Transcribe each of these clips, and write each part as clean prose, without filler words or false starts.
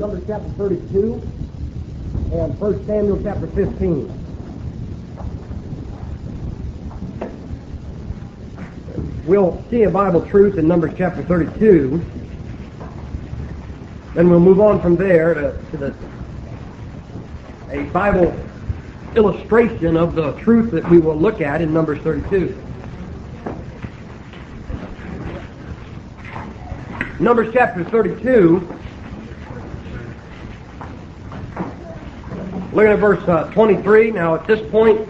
Numbers chapter 32 and 1 Samuel chapter 15. We'll see a Bible truth in Numbers chapter 32. Then we'll move on from there to a Bible illustration of the truth that we will look at in Numbers 32. Numbers chapter 32, looking at verse 23. Now at this point,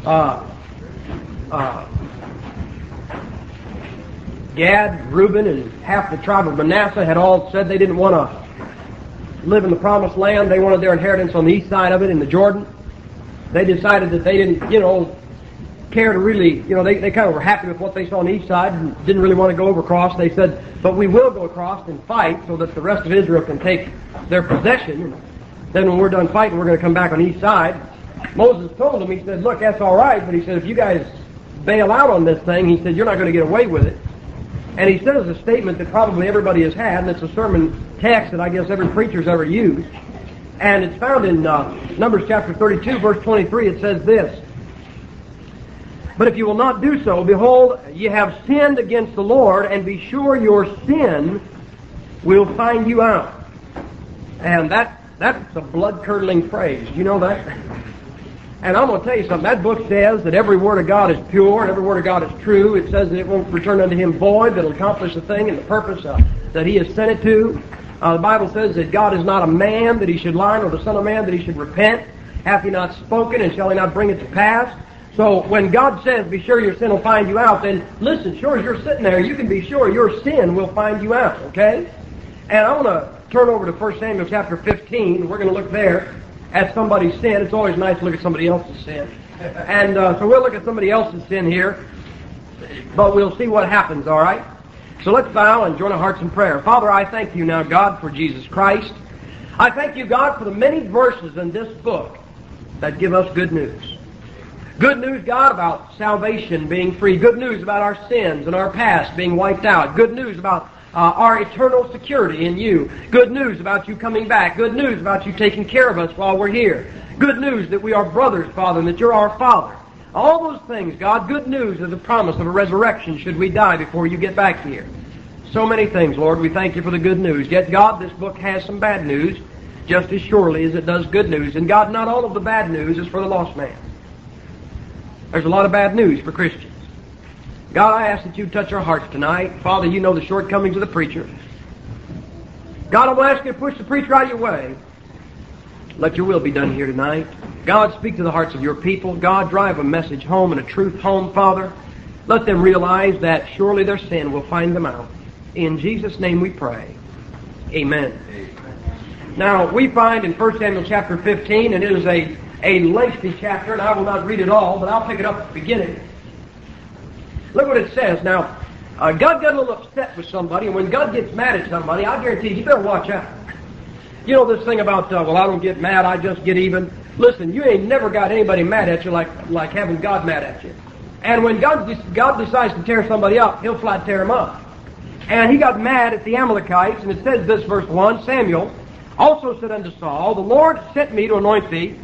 Gad, Reuben, and half the tribe of Manasseh had all said they didn't want to live in the promised land. They wanted their inheritance on the east side of it in the Jordan. They decided that they didn't, care to really, they kind of were happy with what they saw on the east side and didn't really want to go across. They said, but we will go across and fight so that the rest of Israel can take their possession. And then when we're done fighting, we're going to come back on the east side. Moses told them, he said, look, that's all right, but he said, if you guys bail out on this thing, he said, you're not going to get away with it. And he says a statement that probably everybody has had, and it's a sermon text that I guess every preacher's ever used. And it's found in Numbers chapter 32, verse 23. It says this, but if you will not do so, behold, ye have sinned against the Lord, and be sure your sin will find you out. And that's a blood-curdling phrase. You know that? And I'm going to tell you something. That book says that every word of God is pure, and every word of God is true. It says that it won't return unto him void, that it'll accomplish the thing and the purpose that he has sent it to. The Bible says that God is not a man that he should lie, nor the son of man that he should repent. Hath he not spoken, and shall he not bring it to pass? So when God says, be sure your sin will find you out, then listen, sure as you're sitting there, you can be sure your sin will find you out, okay? And I want to turn over to 1 Samuel chapter 15. We're going to look there at somebody's sin. It's always nice to look at somebody else's sin. And so we'll look at somebody else's sin here, but we'll see what happens, all right? So let's bow and join our hearts in prayer. Father, I thank you now, God, for Jesus Christ. I thank you, God, for the many verses in this book that give us good news. Good news, God, about salvation being free. Good news about our sins and our past being wiped out. Good news about our eternal security in you. Good news about you coming back. Good news about you taking care of us while we're here. Good news that we are brothers, Father, and that you're our Father. All those things, God, good news is the promise of a resurrection should we die before you get back here. So many things, Lord, we thank you for the good news. Yet, God, this book has some bad news just as surely as it does good news. And God, not all of the bad news is for the lost man. There's a lot of bad news for Christians. God, I ask that you touch our hearts tonight. Father, you know the shortcomings of the preacher. God, I'm going to ask you to push the preacher out of your way. Let your will be done here tonight. God, speak to the hearts of your people. God, drive a message home and a truth home, Father. Let them realize that surely their sin will find them out. In Jesus' name we pray. Amen. Now, we find in 1 Samuel chapter 15, and it is a lengthy chapter, and I will not read it all, but I'll pick it up at the beginning. Look what it says. Now, God got a little upset with somebody, and when God gets mad at somebody, I guarantee you better watch out. You know this thing about, well, I don't get mad, I just get even. Listen, you ain't never got anybody mad at you like having God mad at you. And when God decides to tear somebody up, he'll flat tear him up. And he got mad at the Amalekites, and it says this, verse 1, Samuel also said unto Saul, the Lord sent me to anoint thee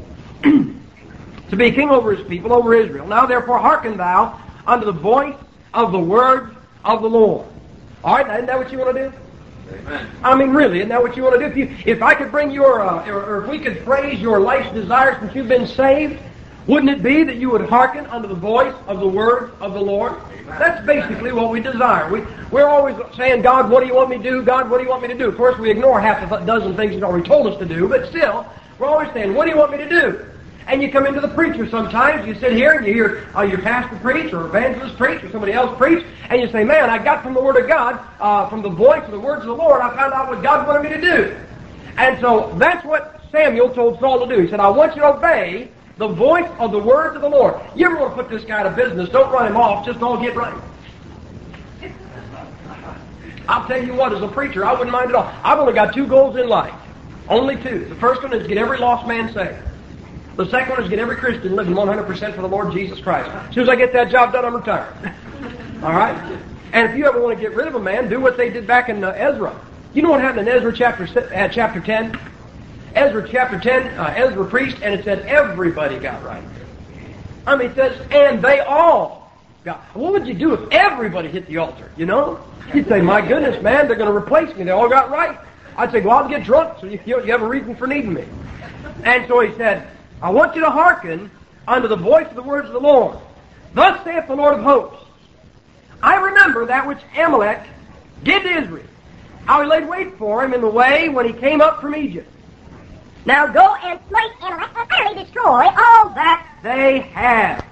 to be king over his people, over Israel. Now therefore hearken thou unto the voice of the word of the Lord. All right, now isn't that what you want to do? Amen. I mean, really, isn't that what you want to do? If I could bring your, or if we could phrase your life's desire since you've been saved, wouldn't it be that you would hearken unto the voice of the word of the Lord? That's basically what we desire. We're always saying, God, what do you want me to do? God, what do you want me to do? Of course, we ignore half a dozen things He's already told us to do, but still, we're always saying, what do you want me to do? And you come into the preacher sometimes, you sit here and you hear your pastor preach or evangelist preach or somebody else preach, and you say, man, I got from the Word of God, from the voice of the words of the Lord, I found out what God wanted me to do. And so that's what Samuel told Saul to do. He said, I want you to obey the voice of the words of the Lord. You ever want to put this guy out of business, don't run him off, just all get right. I'll tell you what, as a preacher, I wouldn't mind at all. I've only got two goals in life. Only two. The first one is to get every lost man saved. The second one is to get every Christian living 100% for the Lord Jesus Christ. As soon as I get that job done, I'm retired. All right? And if you ever want to get rid of a man, do what they did back in Ezra. You know what happened in Ezra chapter 10? Ezra chapter 10, Ezra preached, and it said everybody got right. I mean, it says, and they all got. What would you do if everybody hit the altar, you know? You'd say, my goodness, man, they're going to replace me. They all got right. I'd say, go out and get drunk so you have a reason for needing me. And so he said, I want you to hearken unto the voice of the words of the Lord. Thus saith the Lord of hosts, I remember that which Amalek did to Israel, how he laid wait for him in the way when he came up from Egypt. Now go and slay Amalek and utterly destroy all that they have,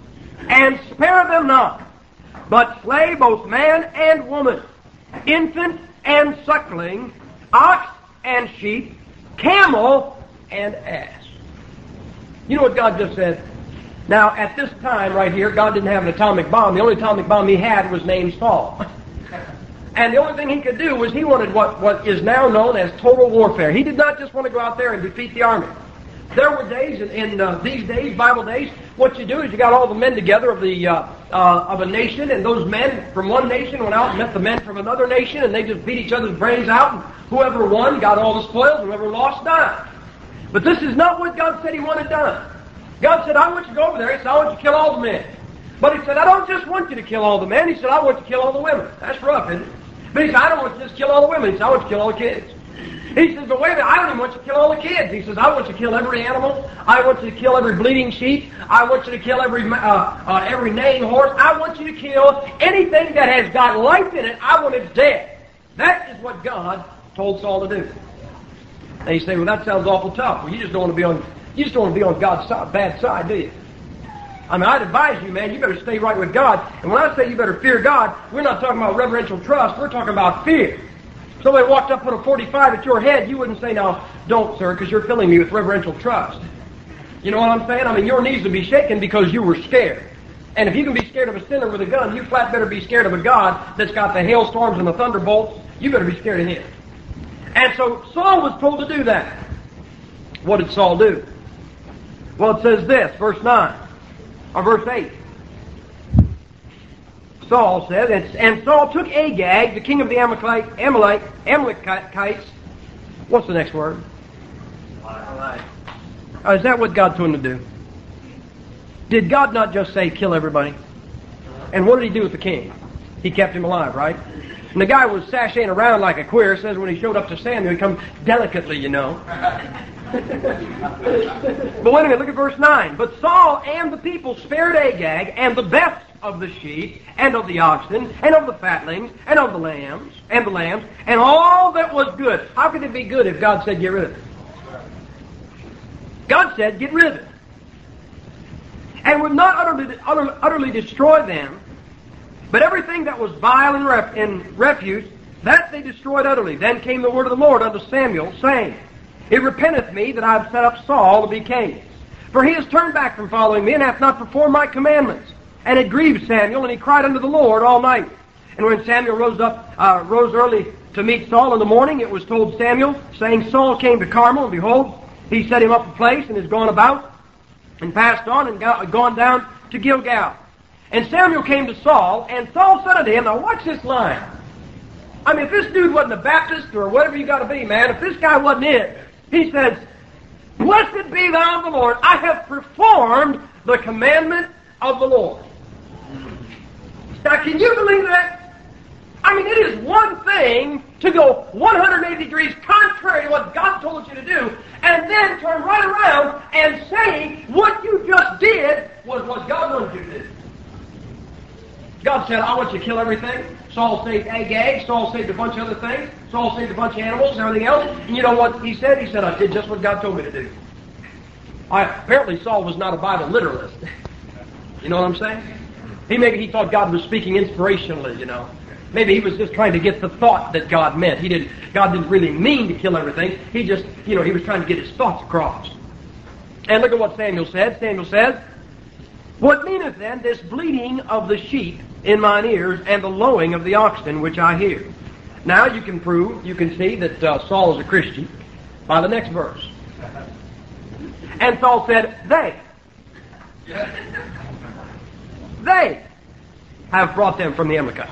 and spare them not, but slay both man and woman, infant and suckling, ox and sheep, camel and ass. You know what God just said? Now, at this time right here, God didn't have an atomic bomb. The only atomic bomb he had was named Saul. And the only thing he could do was he wanted what is now known as total warfare. He did not just want to go out there and defeat the army. There were days in these days, Bible days, what you do is you got all the men together of a nation, and those men from one nation went out and met the men from another nation, and they just beat each other's brains out, and whoever won got all the spoils, whoever lost died. But this is not what God said he wanted done. God said, I want you to go over there. He said, I want you to kill all the men. But he said, I don't just want you to kill all the men. He said, I want you to kill all the women. That's rough, isn't it? But he said, I don't want you to just kill all the women. He said, I want you to kill all the kids. He says, but wait a minute, I don't even want you to kill all the kids. He says, I want you to kill every animal. I want you to kill every bleeding sheep. I want you to kill every neighing horse. I want you to kill anything that has got life in it. I want it dead. That is what God told Saul to do. And you say, well, that sounds awful tough. Well, you just don't want to be on God's bad side, do you? I mean, I'd advise you, man, you better stay right with God. And when I say you better fear God, we're not talking about reverential trust. We're talking about fear. If somebody walked up, put a 45 at your head, you wouldn't say, now, don't, sir, because you're filling me with reverential trust. You know what I'm saying? I mean, your knees would be shaking because you were scared. And if you can be scared of a sinner with a gun, you flat better be scared of a God that's got the hailstorms and the thunderbolts. You better be scared of him. And so Saul was told to do that. What did Saul do? Well, it says this, verse 9, or verse 8. Saul said, and Saul took Agag, the king of the Amalekites. What's the next word? Is that what God told him to do? Did God not just say, kill everybody? And what did he do with the king? He kept him alive, right? And the guy was sashaying around like a queer. It says when he showed up to Samuel, he come delicately, you know. But wait a minute, look at verse 9. But Saul and the people spared Agag and the best of the sheep and of the oxen and of the fatlings and of the lambs and all that was good. How could it be good if God said get rid of it? God said get rid of it. And would not utterly destroy them, but everything that was vile and refuse, that they destroyed utterly. Then came the word of the Lord unto Samuel, saying, It repenteth me that I have set up Saul to be king. For he has turned back from following me, and hath not performed my commandments. And it grieved Samuel, and he cried unto the Lord all night. And when Samuel rose early to meet Saul in the morning, it was told Samuel, saying, Saul came to Carmel, and behold, he set him up a place, and is gone about, and passed on, and gone down to Gilgal. And Samuel came to Saul, and Saul said unto him, now watch this line. I mean, if this dude wasn't a Baptist, or whatever you got to be, man, if this guy wasn't it, he says, Blessed be thou the Lord, I have performed the commandment of the Lord. Now, can you believe that? I mean, it is one thing to go 180 degrees contrary to what God told you to do, and then turn right around and say what you just did was what God wanted you to do. God said, I want you to kill everything. Saul saved Agag. Saul saved a bunch of other things. Saul saved a bunch of animals and everything else. And you know what he said? He said, I did just what God told me to do. Apparently Saul was not a Bible literalist. You know what I'm saying? Maybe he thought God was speaking inspirationally, you know. Maybe he was just trying to get the thought that God meant. God didn't really mean to kill everything. He just, he was trying to get his thoughts across. And look at what Samuel said. Samuel says, What meaneth then this bleating of the sheep in mine ears, and the lowing of the oxen which I hear? Now you can see that Saul is a Christian by the next verse. And Saul said, They have brought them from the Amalekites.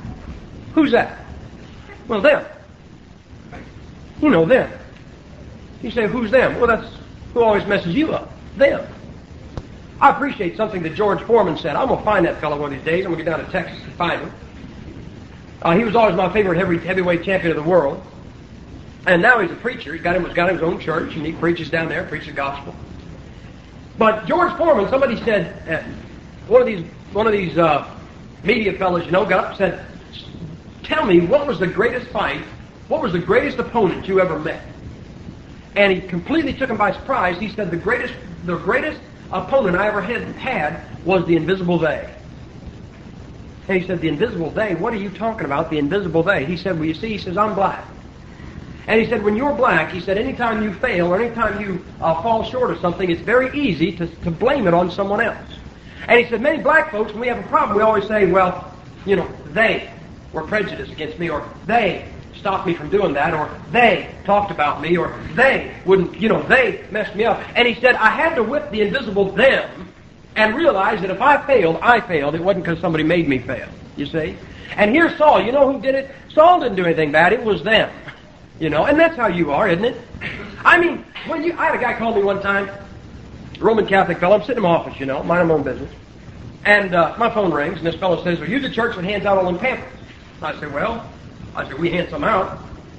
Who's that? Well, them. You know them. You say, who's them? Well, that's who always messes you up. Them. I appreciate something that George Foreman said. I'm going to find that fellow one of these days. I'm going to get down to Texas and find him. He was always my favorite heavyweight champion of the world. And now he's a preacher. He's got his own church, and he preaches down there, preaches the gospel. But George Foreman, somebody said, one of these media fellows, got up and said, tell me, what was the greatest fight, what was the greatest opponent you ever met? And he completely took him by surprise. He said, the greatest opponent I ever had was the invisible they. And he said, the invisible they? What are you talking about, the invisible they? He said, well, you see, he says, I'm black. And he said, when you're black, he said, anytime you fail or anytime you fall short of something, it's very easy to blame it on someone else. And he said, many black folks, when we have a problem, we always say, well, they were prejudiced against me, or they stopped me from doing that, or they talked about me, or they wouldn't, they messed me up. And he said, I had to whip the invisible them and realize that if I failed, it wasn't because somebody made me fail, you see. And here's Saul. You know who did it? Saul didn't do anything bad. It was them. And that's how you are, isn't it? I mean, I had a guy call me one time, Roman Catholic fellow. I'm sitting in my office, minding my own business. And my phone rings, and this fellow says, are you the church that hands out all them pamphlets? I said, we hand some out.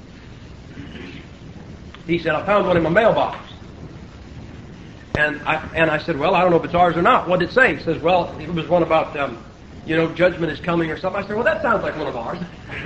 He said, I found one in my mailbox. And I said, well, I don't know if it's ours or not. What did it say? He says, well, it was one about, judgment is coming or something. I said, well, that sounds like one of ours.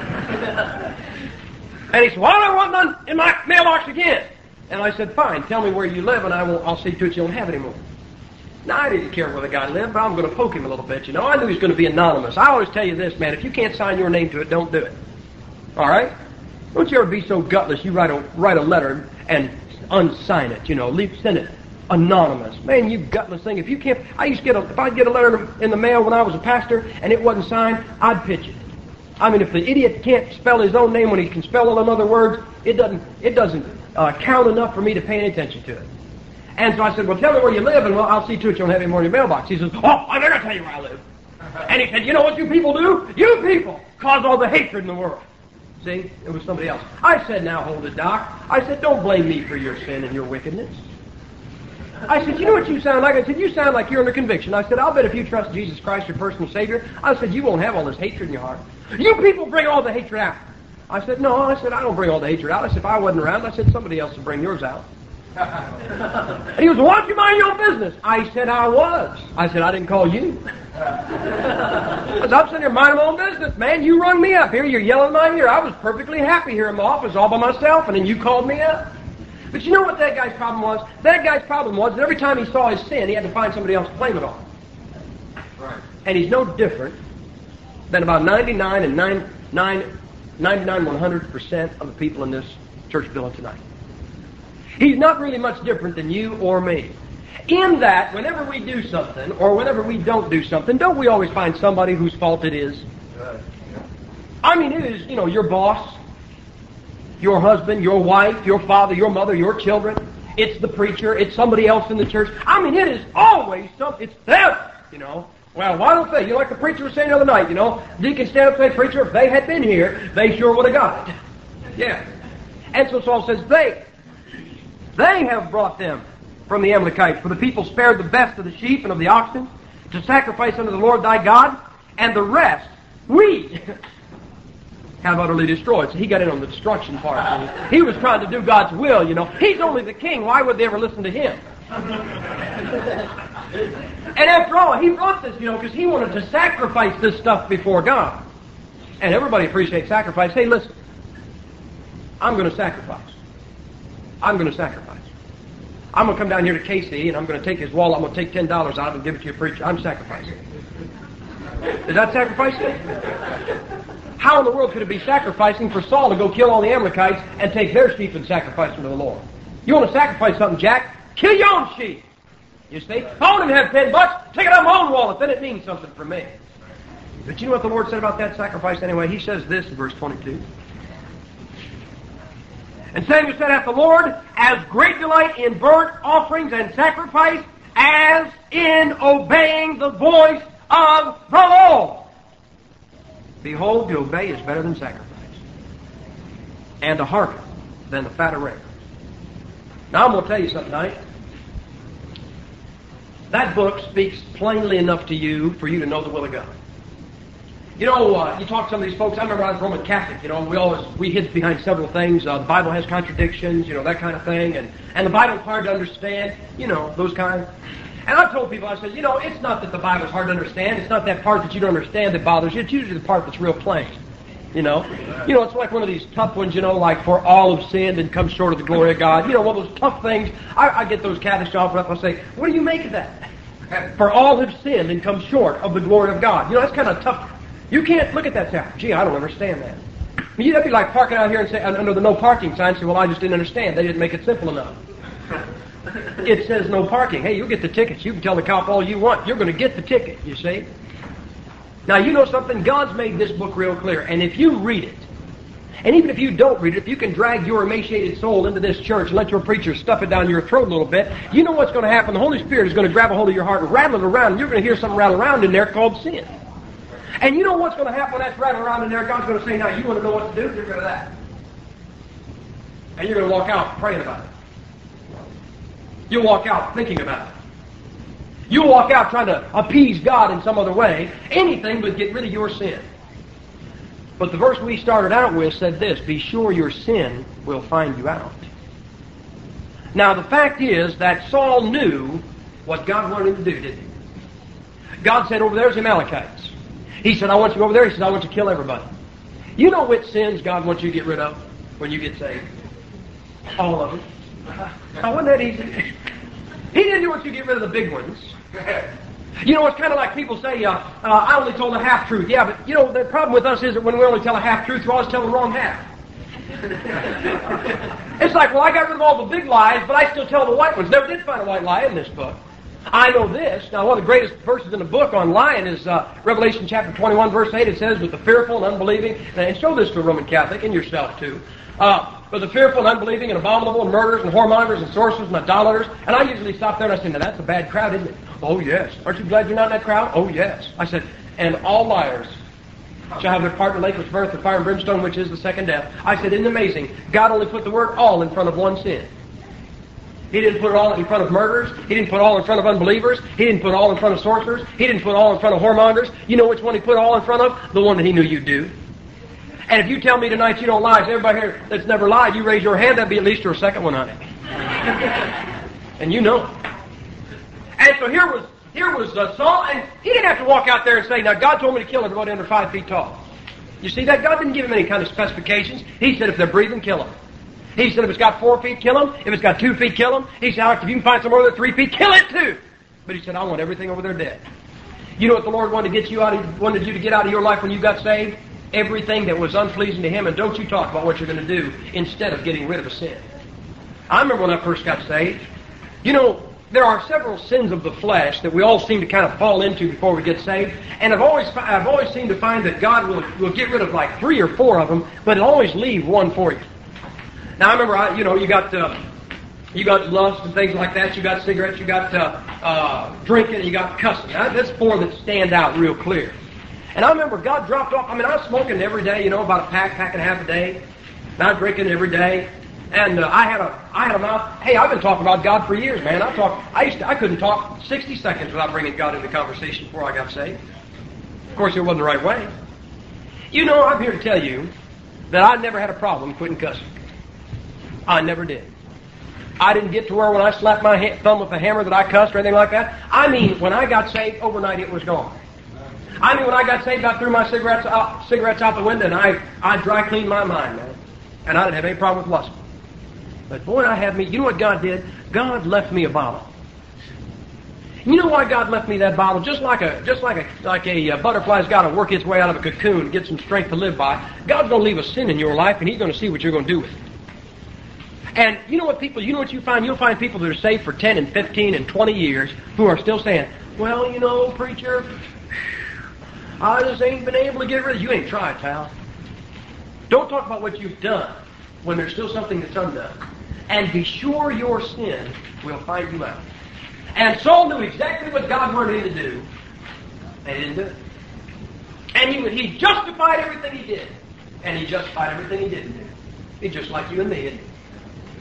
And he said, well, I want none in my mailbox again. And I said, fine, tell me where you live, and I'll see to it you don't have it anymore. Now, I didn't care where the guy lived, but I'm going to poke him a little bit, I knew he was going to be anonymous. I always tell you this, man, if you can't sign your name to it, don't do it. All right? Don't you ever be so gutless you write a letter and unsign it, send it anonymous. Man, you gutless thing. If you can't, if I'd get a letter in the mail when I was a pastor and it wasn't signed, I'd pitch it. I mean, if the idiot can't spell his own name when he can spell all them other words, it doesn't count enough for me to pay any attention to it. And so I said, well, tell me where you live, and I'll see to it you don't have any more in your mailbox. He says, oh, I'm not going to tell you where I live. And he said, you know what you people do? You people cause all the hatred in the world. See? It was somebody else. I said, now hold it, Doc. I said, don't blame me for your sin and your wickedness. I said, you know what you sound like? I said, you sound like you're under conviction. I said, I'll bet if you trust Jesus Christ, your personal Savior, I said, you won't have all this hatred in your heart. You people bring all the hatred out. I said, no. I said, I don't bring all the hatred out. I said, if I wasn't around, I said, somebody else would bring yours out. And he was, why don't you mind your own business? I said, I was. I said, I didn't call you. I said, I'm sitting here minding my own business, man. You rung me up here. You're yelling in my ear. I was perfectly happy here in my office all by myself, and then you called me up. But you know what that guy's problem was? That guy's problem was that every time he saw his sin, he had to find somebody else to blame it on. Right. And he's no different than about 100% of the people in this church building tonight. He's not really much different than you or me. In that, whenever we do something, or whenever we don't do something, don't we always find somebody whose fault it is? I mean, it is, your boss, your husband, your wife, your father, your mother, your children. It's the preacher. It's somebody else in the church. I mean, it is always something. It's them, Well, why don't they? Like the preacher was saying the other night, Deacon stand up and say, preacher, if they had been here, they sure would have got it. Yeah. And so Saul says, they have brought them from the Amalekites, for the people spared the best of the sheep and of the oxen to sacrifice unto the Lord thy God, and the rest we have utterly destroyed. So he got in on the destruction part. He was trying to do God's will, He's only the king. Why would they ever listen to him? And after all, he brought this, because he wanted to sacrifice this stuff before God. And everybody appreciates sacrifice. Hey, listen, I'm going to sacrifice. I'm going to sacrifice. I'm going to come down here to Casey, and I'm going to take his wallet. I'm going to take $10 out of it and give it to your preacher. I'm sacrificing. Is that sacrificing? How in the world could it be sacrificing for Saul to go kill all the Amalekites and take their sheep and sacrifice them to the Lord? You want to sacrifice something, Jack? Kill your own sheep. You see? If I want him to have $10, take it out of my own wallet. Then it means something for me. But you know what the Lord said about that sacrifice anyway? He says this in verse 22. And Samuel said, hath the Lord as great delight in burnt offerings and sacrifice as in obeying the voice of the Lord. Behold, to obey is better than sacrifice, and to hearken than the fat of rams. Now I'm going to tell you something tonight. That book speaks plainly enough to you for you to know the will of God. You know, you talk to some of these folks. I remember I was Roman Catholic. You know, we hid behind several things. The Bible has contradictions, you know, that kind of thing. And the Bible's hard to understand, you know, those kinds. And I've told people, I said, you know, it's not that the Bible's hard to understand. It's not that part that you don't understand that bothers you. It's usually the part that's real plain. You know, it's like one of these tough ones, you know, like for all have sinned and come short of the glory of God. You know, one of those tough things. I get those Catholics often up and I say, what do you make of that? For all have sinned and come short of the glory of God. You know, that's kind of tough. You can't look at that and say, gee, I don't understand that. I mean, that'd be like parking out here and say, under the no parking sign, say, well, I just didn't understand. They didn't make it simple enough. It says no parking. Hey, you'll get the tickets. You can tell the cop all you want. You're going to get the ticket, you see. Now, you know something? God's made this book real clear. And if you read it, and even if you don't read it, if you can drag your emaciated soul into this church and let your preacher stuff it down your throat a little bit, you know what's going to happen. The Holy Spirit is going to grab a hold of your heart and rattle it around, and you're going to hear something rattle around in there called sin. And you know what's going to happen when that's rattling around in there? God's going to say, now, you want to know what to do? Get rid of that. And you're going to walk out praying about it. You'll walk out thinking about it. You'll walk out trying to appease God in some other way. Anything but get rid of your sin. But the verse we started out with said this, be sure your sin will find you out. Now, the fact is that Saul knew what God wanted him to do, didn't he? God said, over there's the Amalekites. He said, I want you over there. He said, I want you to kill everybody. You know which sins God wants you to get rid of when you get saved? All of them. Now, wasn't that easy? He didn't want you to get rid of the big ones. You know, it's kind of like people say, I only told a half-truth. Yeah, but, you know, the problem with us is that when we only tell a half-truth, we always tell the wrong half. It's like, well, I got rid of all the big lies, but I still tell the white ones. Never did find a white lie in this book. I know this. Now, one of the greatest verses in the book on lying is Revelation chapter 21, verse 8. It says, with the fearful and unbelieving, and show this to a Roman Catholic and yourself too, with the fearful and unbelieving and abominable and murderers and whoremongers and sorcerers and idolaters. And I usually stop there and I say, now that's a bad crowd, isn't it? Oh, yes. Aren't you glad you're not in that crowd? Oh, yes. I said, and all liars shall have their part in the lake which burneth with fire and brimstone, which is the second death. I said, isn't it amazing? God only put the word all in front of one sin. He didn't put it all in front of murderers. He didn't put all in front of unbelievers. He didn't put all in front of sorcerers. He didn't put all in front of whoremongers. You know which one he put all in front of? The one that he knew you'd do. And if you tell me tonight you don't lie, so everybody here that's never lied, you raise your hand, that'd be at least your second one on it. And you know. And so here was Saul, and he didn't have to walk out there and say, now God told me to kill everybody under 5 feet tall. You see that? God didn't give him any kind of specifications. He said if they're breathing, kill them. He said if it's got 4 feet, kill them. If it's got 2 feet, kill them. He said if you can find somewhere over there 3 feet, kill it too. But he said I want everything over there dead. You know what the Lord wanted you to get out of your life when you got saved? Everything that was unpleasing to Him, and don't you talk about what you're going to do instead of getting rid of a sin. I remember when I first got saved. You know, there are several sins of the flesh that we all seem to kind of fall into before we get saved, and I've always seemed to find that God will get rid of like 3 or 4 of them, but He'll always leave one for you. Now I remember, you got lust and things like that. You got cigarettes. You got drinking. And you got cussing. That's 4 that stand out real clear. And I remember God dropped off. I mean, I was smoking every day, about a pack and a half a day. And I was drinking every day. And I had a mouth. Hey, I've been talking about God for years, man. I couldn't talk 60 seconds without bringing God into conversation before I got saved. Of course, it wasn't the right way. You know, I'm here to tell you that I never had a problem quitting cussing. I never did. I didn't get to where when I slapped my thumb with a hammer that I cussed or anything like that. I mean, when I got saved, overnight it was gone. I mean, when I got saved, I threw my cigarettes out the window, and I dry cleaned my mind, man. And I didn't have any problem with lust. But boy, you know what God did? God left me a bottle. You know why God left me that bottle? Just like a butterfly's got to work its way out of a cocoon, get some strength to live by. God's going to leave a sin in your life, and He's going to see what you're going to do with it. And you know what you find? You'll find people that are saved for 10 and 15 and 20 years who are still saying, well, preacher, I just ain't been able to get rid of it. You ain't tried, pal. Don't talk about what you've done when there's still something that's undone. And be sure your sin will find you out. And Saul knew exactly what God wanted him to do, and he didn't do it. And he justified everything he did, and he justified everything he didn't do. He's just like you and me, isn't he?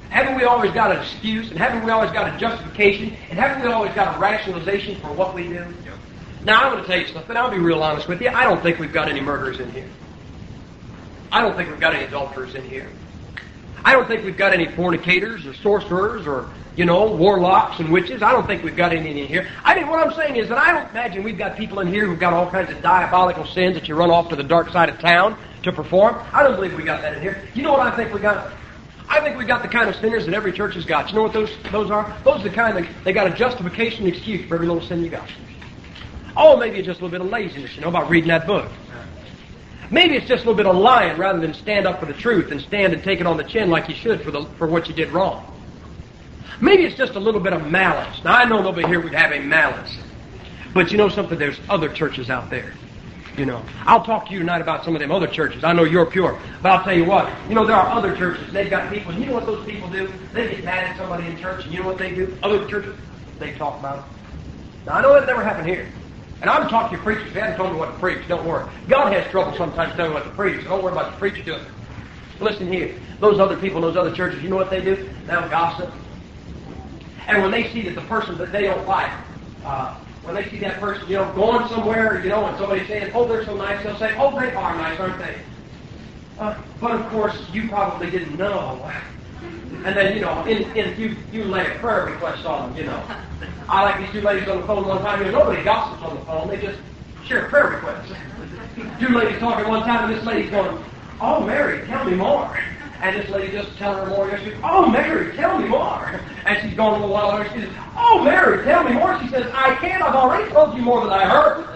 Haven't we always got an excuse? And haven't we always got a justification? And haven't we always got a rationalization for what we do? Yep. Now, I'm going to tell you something. I'll be real honest with you. I don't think we've got any murderers in here. I don't think we've got any adulterers in here. I don't think we've got any fornicators or sorcerers or, warlocks and witches. I don't think we've got any in here. What I'm saying is that I don't imagine we've got people in here who've got all kinds of diabolical sins that you run off to the dark side of town to perform. I don't believe we got that in here. You know what I think we got? I think we got the kind of sinners that every church has got. You know what those are? Those are the kind that they got a justification and excuse for every little sin you got. Oh, maybe it's just a little bit of laziness, about reading that book. Maybe it's just a little bit of lying rather than stand up for the truth and stand and take it on the chin like you should for what you did wrong. Maybe it's just a little bit of malice. Now, I know nobody here would have a malice. But you know something? There's other churches out there. I'll talk to you tonight about some of them other churches. I know you're pure. But I'll tell you what. There are other churches. They've got people. And you know what those people do? They get mad at somebody in church. And you know what they do? Other churches, they talk about it. Now, I know that never happened here. And I'm talking to preachers. They haven't told me what to preach. Don't worry. God has trouble sometimes telling me what to preach. So don't worry about the preacher doing it. Listen here. Those other people, those other churches, you know what they do? They'll gossip. And when they see that the person that they don't like, when they see that person, going somewhere, and somebody's saying, oh, they're so nice, they'll say, oh, they are nice, aren't they? But of course, you probably didn't know. And then, you lay a prayer request on them, I like these two ladies on the phone one time. Nobody gossips on the phone. They just share prayer requests. Two ladies talking one time, and this lady's going, oh, Mary, tell me more. And this lady just telling her more. She goes, oh, Mary, tell me more. And she's going a little while later. She says, oh, Mary, tell me more. She says, I can't. I've already told you more than I heard.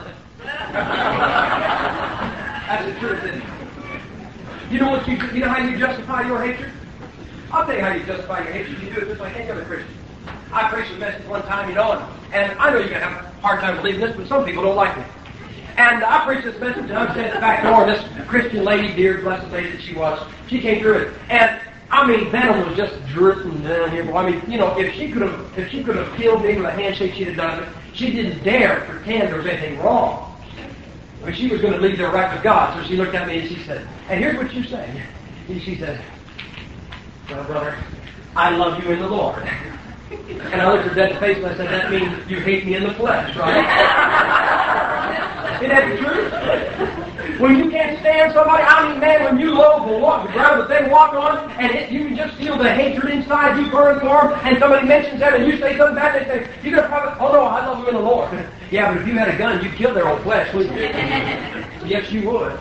That's the truth, isn't it? You know how you justify your hatred? I'll tell you how you justify your hatred. You do it just like any other Christian. I preached a message one time, and I know you're going to have a hard time believing this, but some people don't like me. And I preached this message, and I'm standing at the back door, and this Christian lady, dear, blessed lady that she was, she came through it. And, venom was just dripping down here. If she could have killed me with a handshake, she'd have done it. She didn't dare pretend there was anything wrong. But she was going to leave there right with God. So she looked at me, and she said, and here's what you say. And she said, well, brother, I love you in the Lord. And I looked her dead in the face and I said, that means you hate me in the flesh, right? Isn't that the truth? When you can't stand somebody, man, when you loathe the ground that they walk on, and you can just feel the hatred inside you burn for them, and somebody mentions that and you say something bad, they say, you're going to probably, oh no, I love you in the Lord. Yeah, but if you had a gun, you'd kill their own flesh, wouldn't you? Yes, you would.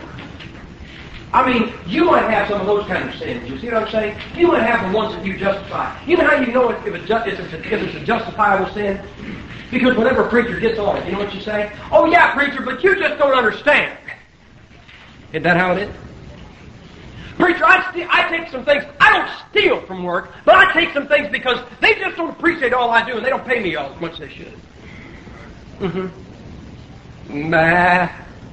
You might have some of those kind of sins. You see what I'm saying? You might have the ones that you justify. You know how you know if it's a justifiable sin? Because whenever a preacher gets on it, you know what you say? Oh yeah, preacher, but you just don't understand. Isn't that how it is? Preacher, I take some things. I don't steal from work, but I take some things because they just don't appreciate all I do, and they don't pay me all as much as they should. Bah.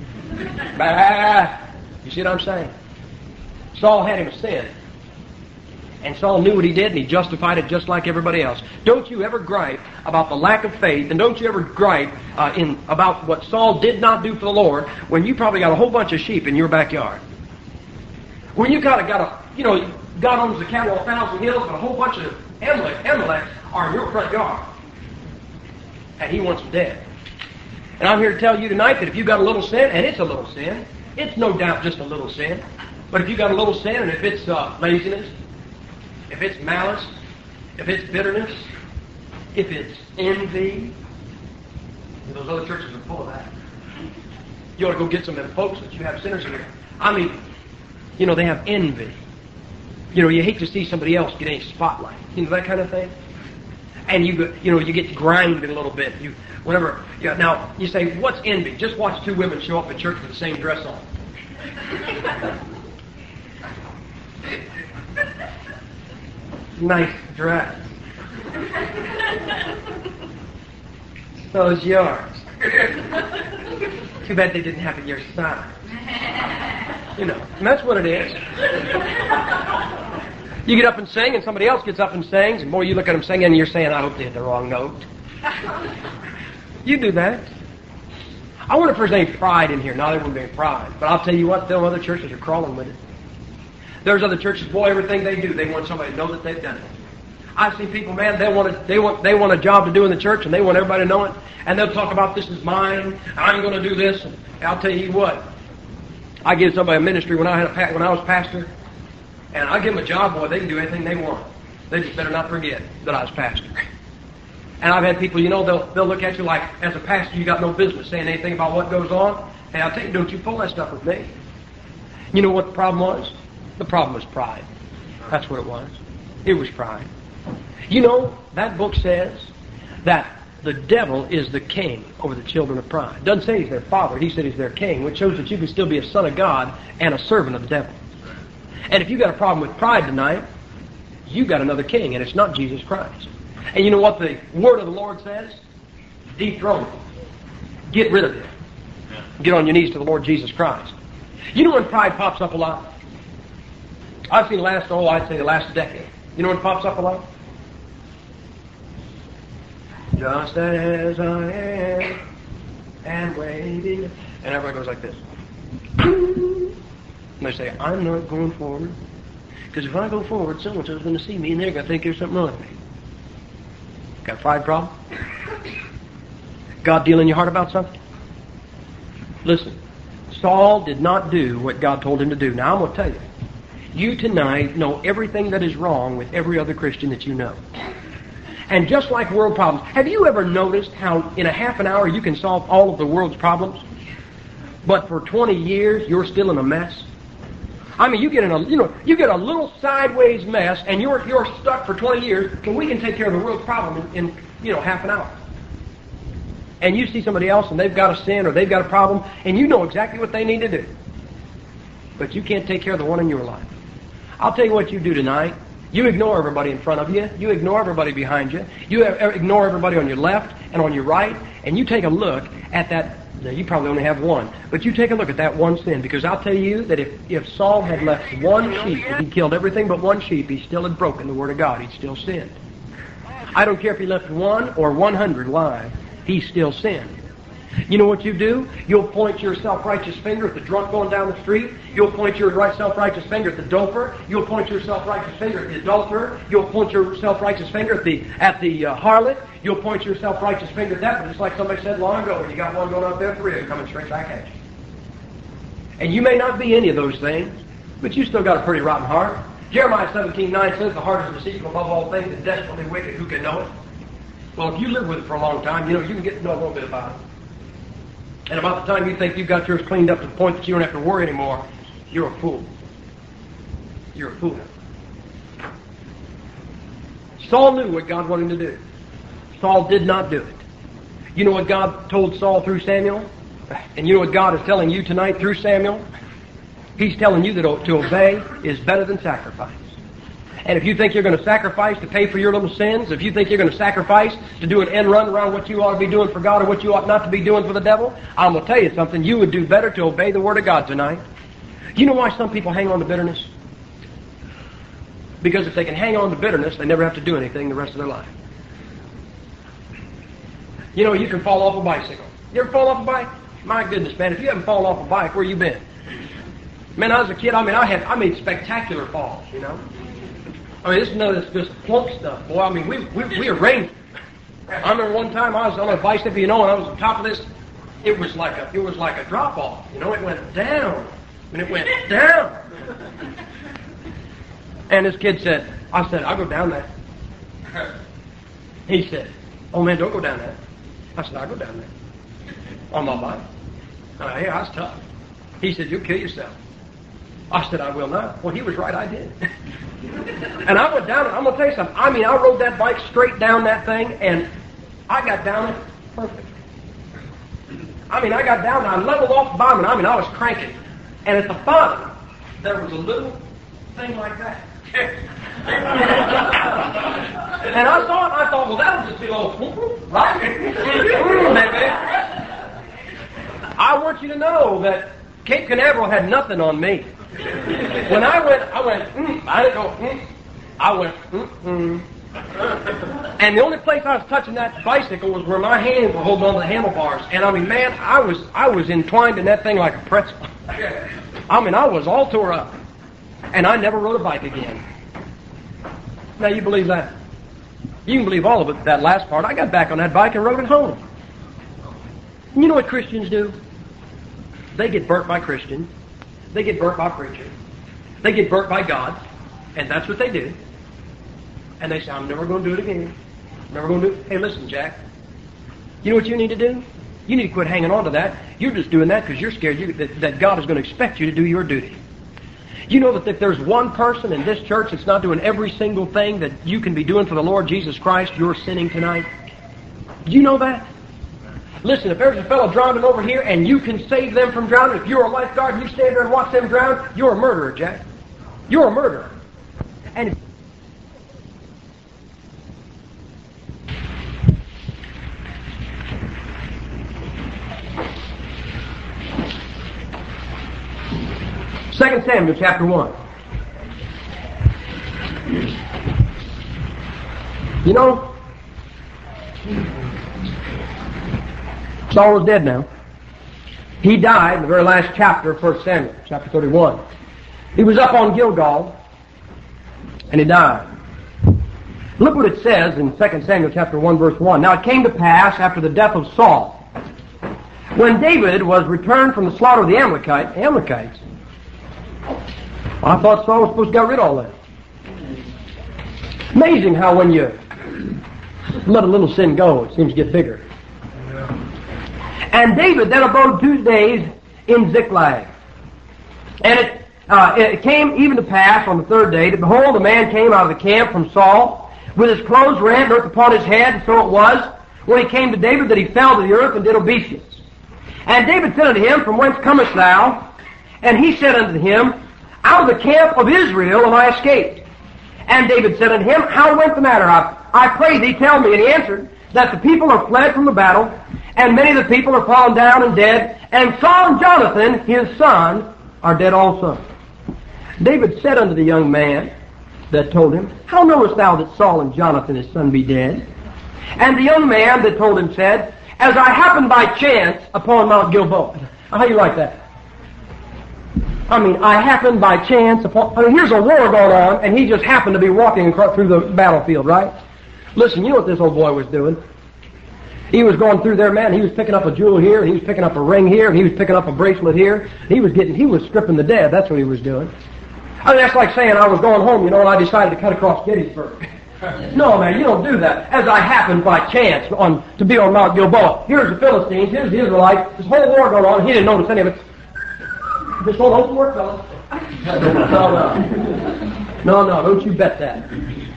You see what I'm saying? Saul had him sin. And Saul knew what he did, and he justified it just like everybody else. Don't you ever gripe about the lack of faith, and don't you ever gripe about what Saul did not do for the Lord when you probably got a whole bunch of sheep in your backyard. When you God owns the cattle on 1,000 hills, but a whole bunch of Amaleks are in your front yard. And he wants them dead. And I'm here to tell you tonight that if you've got a little sin, and it's a little sin, it's no doubt just a little sin, but if you've got a little sin, and if it's laziness, if it's malice, if it's bitterness, if it's envy, those other churches are full of that. You ought to go get some of them folks that you have sinners in here. They have envy. You hate to see somebody else get any spotlight. That kind of thing. And you get grinded a little bit. Now, you say, what's envy? Just watch two women show up at church with the same dress on. Nice dress. So's yours. Too bad they didn't have it your size. And that's what it is. You get up and sing, and somebody else gets up and sings, and boy, you look at them singing, and you're saying, I hope they hit the wrong note. You do that. I wonder if there's any pride in here. No, there wouldn't be any pride. But I'll tell you what, them other churches are crawling with it. There's other churches, boy, everything they do, they want somebody to know that they've done it. I've seen people, man, they want a job to do in the church, and they want everybody to know it, and they'll talk about this is mine, I'm going to do this. And I'll tell you what, I give somebody a ministry when I was pastor, and I give them a job, boy, they can do anything they want. They just better not forget that I was pastor. And I've had people, they'll look at you like, as a pastor, you got no business saying anything about what goes on. Hey, I'll tell you, don't you pull that stuff with me. You know what the problem was? The problem was pride. That's what it was. It was pride. That book says that the devil is the king over the children of pride. It doesn't say he's their father. He said he's their king, which shows that you can still be a son of God and a servant of the devil. And if you got a problem with pride tonight, you got another king, and it's not Jesus Christ. And you know what the word of the Lord says? Dethrone him. Get rid of him. Get on your knees to the Lord Jesus Christ. You know when pride pops up a lot? I've seen I'd say the last decade. You know when it pops up a lot? Just as I am, and waiting. And everybody goes like this. And they say, I'm not going forward. Because if I go forward, so-and-so's going to see me, and they're going to think there's something wrong with me. Got a pride problem? God dealing in your heart about something? Listen, Saul did not do what God told him to do. Now, I'm going to tell you. You tonight know everything that is wrong with every other Christian that you know. And just like world problems, have you ever noticed how in a half an hour you can solve all of the world's problems? But for 20 years, you're still in a mess? I mean, you get a little sideways mess, and you're stuck for 20 years, and we can take care of the world's problem in half an hour. And you see somebody else, and they've got a sin, or they've got a problem, and you know exactly what they need to do. But you can't take care of the one in your life. I'll tell you what you do tonight. You ignore everybody in front of you. You ignore everybody behind you. You ignore everybody on your left and on your right, and you take a look at that. Now, you probably only have one, but you take a look at that one sin, because I'll tell you that if Saul had left one sheep, if he killed everything but one sheep, he still had broken the Word of God. He'd still sinned. I don't care if he left 1 or 100 alive, he still sinned. You know what you do? You'll point your self-righteous finger at the drunk going down the street. You'll point your self-righteous finger at the doper. You'll point your self-righteous finger at the adulterer. You'll point your self-righteous finger at the harlot. You'll point your self-righteous finger at that, but just like somebody said long ago, when you got one going out there, 3 of them coming straight back at you. And you may not be any of those things, but you still got a pretty rotten heart. Jeremiah 17:9 says, the heart is deceitful above all things and desperately wicked. Who can know it? Well, if you live with it for a long time, you can get to know a little bit about it. And about the time you think you've got yours cleaned up to the point that you don't have to worry anymore, you're a fool. You're a fool. Saul knew what God wanted him to do. Saul did not do it. You know what God told Saul through Samuel? And you know what God is telling you tonight through Samuel? He's telling you that to obey is better than sacrifice. And if you think you're going to sacrifice to pay for your little sins, if you think you're going to sacrifice to do an end run around what you ought to be doing for God or what you ought not to be doing for the devil, I'm going to tell you something. You would do better to obey the Word of God tonight. You know why some people hang on to bitterness? Because if they can hang on to bitterness, they never have to do anything the rest of their life. You know, you can fall off a bicycle. You ever fall off a bike? My goodness, man, if you haven't fallen off a bike, where you been? Man, I was a kid, I made spectacular falls, you know. I mean, this is none of this plunk stuff, boy. I mean, we arranged. I remember one time I was on a bicycle, and I was on top of this. It was like a drop off, you know. It went down, and it went down. And this kid said, "I said I'll go down that." He said, "Oh man, don't go down that." I said, "I'll go down there on my bike." Hey, I was tough. He said, "You'll kill yourself." I said, "I will not." Well, he was right. I did. And I went down it. I'm going to tell you something. I mean, I rode that bike straight down that thing, and I got down it perfect. I mean, I got down and I leveled off the bottom, and I was cranking. And at the bottom, there was a little thing like that. And I saw it, and I thought, well, that'll just be a little, right? I want you to know that Cape Canaveral had nothing on me. When I went, I didn't go, I went, And the only place I was touching that bicycle was where my hands were holding on to the handlebars. And I mean, man, I was entwined in that thing like a pretzel. I mean, I was all tore up. And I never rode a bike again. Now, you believe that? You can believe all of it, that last part. I got back on that bike and rode it home. And you know what Christians do? They get burnt by Christians. They get burnt by preachers. They get burnt by God. And that's what they do. And they say, I'm never going to do it again. Never going to do it. Hey, listen, Jack. You know what you need to do? You need to quit hanging on to that. You're just doing that because you're scared that God is going to expect you to do your duty. You know that if there's one person in this church that's not doing every single thing that you can be doing for the Lord Jesus Christ, you're sinning tonight? Do you know that? Listen, if there's a fellow drowning over here and you can save them from drowning, if you're a lifeguard and you stand there and watch them drown, you're a murderer, Jack. You're a murderer. And if 2 Samuel chapter 1. You know, Saul was dead now. He died in the very last chapter of 1 Samuel, chapter 31. He was up on Gilgal, and he died. Look what it says in 2 Samuel chapter 1, verse 1. Now it came to pass after the death of Saul, when David was returned from the slaughter of the Amalekites. I thought Saul was supposed to get rid of all that. Amazing how when you let a little sin go, it seems to get bigger. And David then abode 2 days in Ziklag. And it came even to pass on the 3rd day that, behold, a man came out of the camp from Saul, with his clothes rent, earth upon his head, and so it was, when he came to David, that he fell to the earth and did obeisance. And David said unto him, From whence comest thou? And he said unto him, Out of the camp of Israel am I escaped. And David said unto him, How went the matter? I pray thee, tell me. And he answered, That the people are fled from the battle, and many of the people are fallen down and dead, and Saul and Jonathan, his son, are dead also. David said unto the young man that told him, How knowest thou that Saul and Jonathan, his son, be dead? And the young man that told him said, As I happened by chance upon Mount Gilboa. How you like that? I mean, I happened by chance upon... here's a war going on, and he just happened to be walking through the battlefield, right? Listen, you know what this old boy was doing? He was going through there, man. He was picking up a jewel here, and he was picking up a ring here, and he was picking up a bracelet here. He was stripping the dead. That's what he was doing. I mean, that's like saying I was going home, you know, and I decided to cut across Gettysburg. No, man, you don't do that. As I happened by chance to be on Mount Gilboa. Here's the Philistines, here's the Israelites, this whole war going on, and he didn't notice any of it. Just hold on to work, fellas. No, don't you bet that.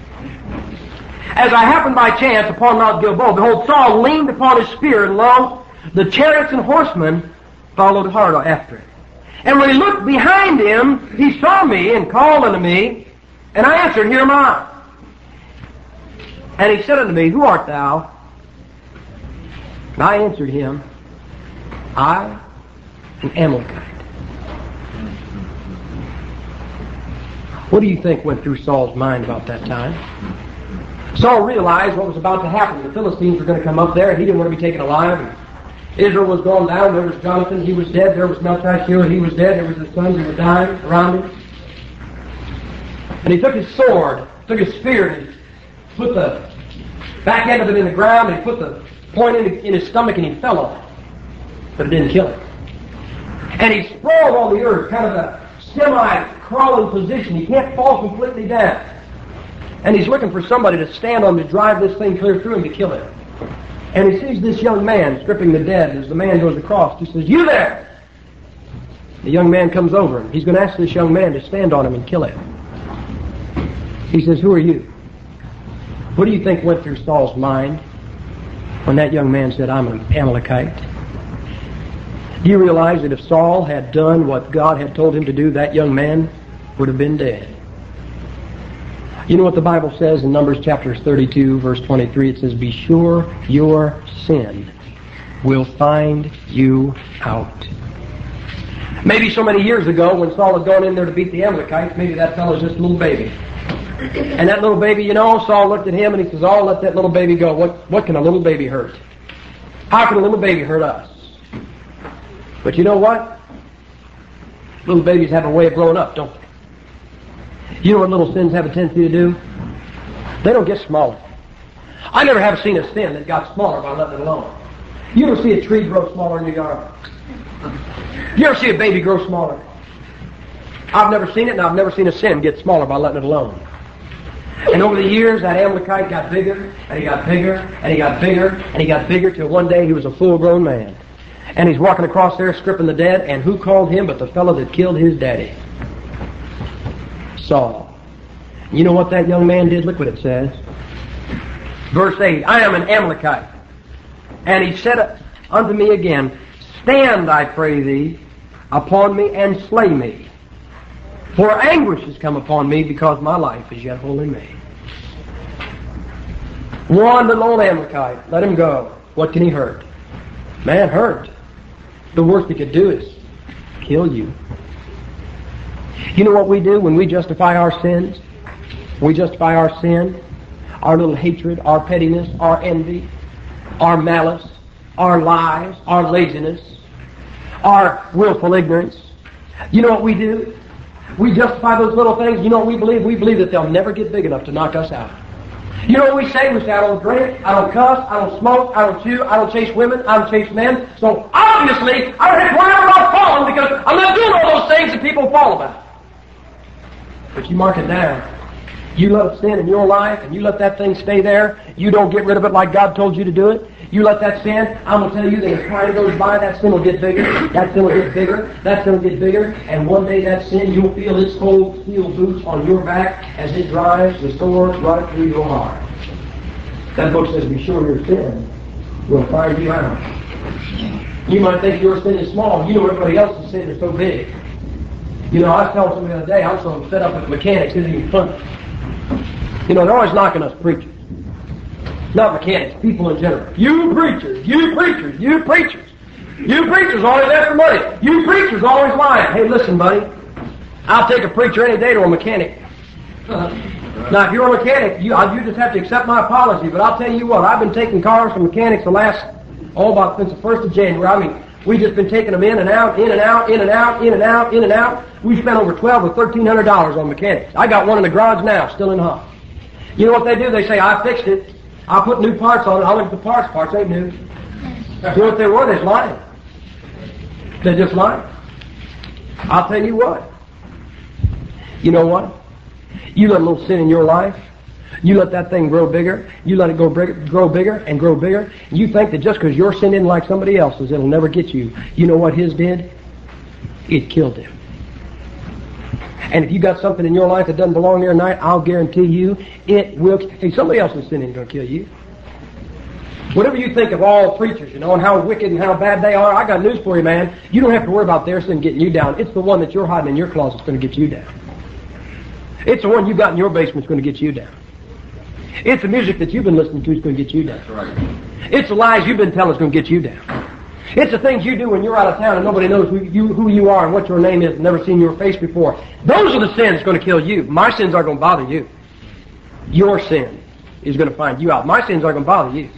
As I happened by chance upon Mount Gilboa, behold, Saul leaned upon his spear, and lo, the chariots and horsemen followed hard after him. And when he looked behind him, he saw me and called unto me, and I answered, Here am I. And he said unto me, Who art thou? And I answered him, I am Amalekite. What do you think went through Saul's mind about that time? Saul realized what was about to happen. The Philistines were going to come up there, and he didn't want to be taken alive. And Israel was going down. There was Jonathan, he was dead. There was Melchizedek, he was dead. There was his sons who were dying around him. And he took his sword, took his spear, and he put the back end of it in the ground, and he put the point in his stomach, and he fell on it. But it didn't kill him. And he sprawled on the earth, kind of a semi-crawling position. He can't fall completely down. And he's looking for somebody to stand on to drive this thing clear through him to kill him. And he sees this young man stripping the dead. As the man goes across, he says, You there! The young man comes over, and he's going to ask this young man to stand on him and kill him. He says, Who are you? What do you think went through Saul's mind when that young man said, I'm an Amalekite? Do you realize that if Saul had done what God had told him to do, that young man would have been dead? You know what the Bible says in Numbers chapter 32, verse 23? It says, Be sure your sin will find you out. Maybe so many years ago when Saul had gone in there to beat the Amalekites, maybe that fellow's just a little baby. And that little baby, you know, Saul looked at him and he says, Oh, let that little baby go. What can a little baby hurt? How can a little baby hurt us? But you know what? Little babies have a way of growing up, don't they? You know what little sins have a tendency to do? They don't get smaller. I never have seen a sin that got smaller by letting it alone. You ever see a tree grow smaller in your yard? You ever see a baby grow smaller? I've never seen it, and I've never seen a sin get smaller by letting it alone. And over the years, that Amalekite got bigger, and he got bigger, and he got bigger, and he got bigger, till one day he was a full-grown man. And he's walking across there stripping the dead, and who called him but the fellow that killed his daddy? Saul. You know what that young man did? Look what it says. Verse 8, I am an Amalekite. And he said unto me again, stand, I pray thee, upon me, and slay me. For anguish has come upon me, because my life is yet whole in me. One little old Amalekite, let him go. What can he hurt? Man, hurt. The worst he could do is kill you. You know what we do when we justify our sins? We justify our sin, our little hatred, our pettiness, our envy, our malice, our lies, our laziness, our willful ignorance. You know what we do? We justify those little things. You know what we believe? We believe that they'll never get big enough to knock us out. You know what we say? We say, I don't drink, I don't cuss, I don't smoke, I don't chew, I don't chase women, I don't chase men. So obviously, I don't have to worry about falling, because I'm not doing all those things that people fall about. But you mark it down. You let sin in your life, and you let that thing stay there. You don't get rid of it like God told you to do it. You let that sin, I'm going to tell you that as time goes by, that sin will get bigger, that sin will get bigger, that sin will get bigger, and one day that sin, you'll feel its cold steel boots on your back as it drives the sword right through your heart. That book says, be sure your sin will find you out. You might think your sin is small. You know everybody else's sin is so big. You know, I was telling somebody the other day, I was so fed up with mechanics, it isn't even funny. You know, they're always knocking us preachers. Not mechanics, people in general. You preachers, you preachers, you preachers. You preachers always after money. You preachers always lying. Hey, listen, buddy. I'll take a preacher any day to a mechanic. Now, if you're a mechanic, you just have to accept my apology. But I'll tell you what, I've been taking cars from mechanics the last, about since the 1st of January. I mean, we've just been taking them in and out, in and out, in and out, in and out, in and out. We spent over $1,200 or $1,300 on mechanics. I got one in the garage now, still in hot. You know what they do? They say, I fixed it. I'll put new parts on it. I'll look at the parts. Parts ain't new. You know what they were? They're lying. They're just lying. I'll tell you what. You know what? You let a little sin in your life. You let that thing grow bigger. You let it grow bigger and grow bigger. You think that just because your sin isn't like somebody else's, it'll never get you. You know what his did? It killed him. And if you got something in your life that doesn't belong there tonight, I'll guarantee you it will. Hey, somebody else's sin ain't going to kill you. Whatever you think of all preachers, you know, and how wicked and how bad they are, I got news for you, man. You don't have to worry about their sin getting you down. It's the one that you're hiding in your closet that's going to get you down. It's the one you got in your basement that's going to get you down. It's the music that you've been listening to that's going to get you down. That's right. It's the lies you've been telling that's going to get you down. It's the things you do when you're out of town and nobody knows who you are and what your name is and never seen your face before. Those are the sins that's going to kill you. My sins aren't going to bother you. Your sin is going to find you out. My sins aren't going to bother you.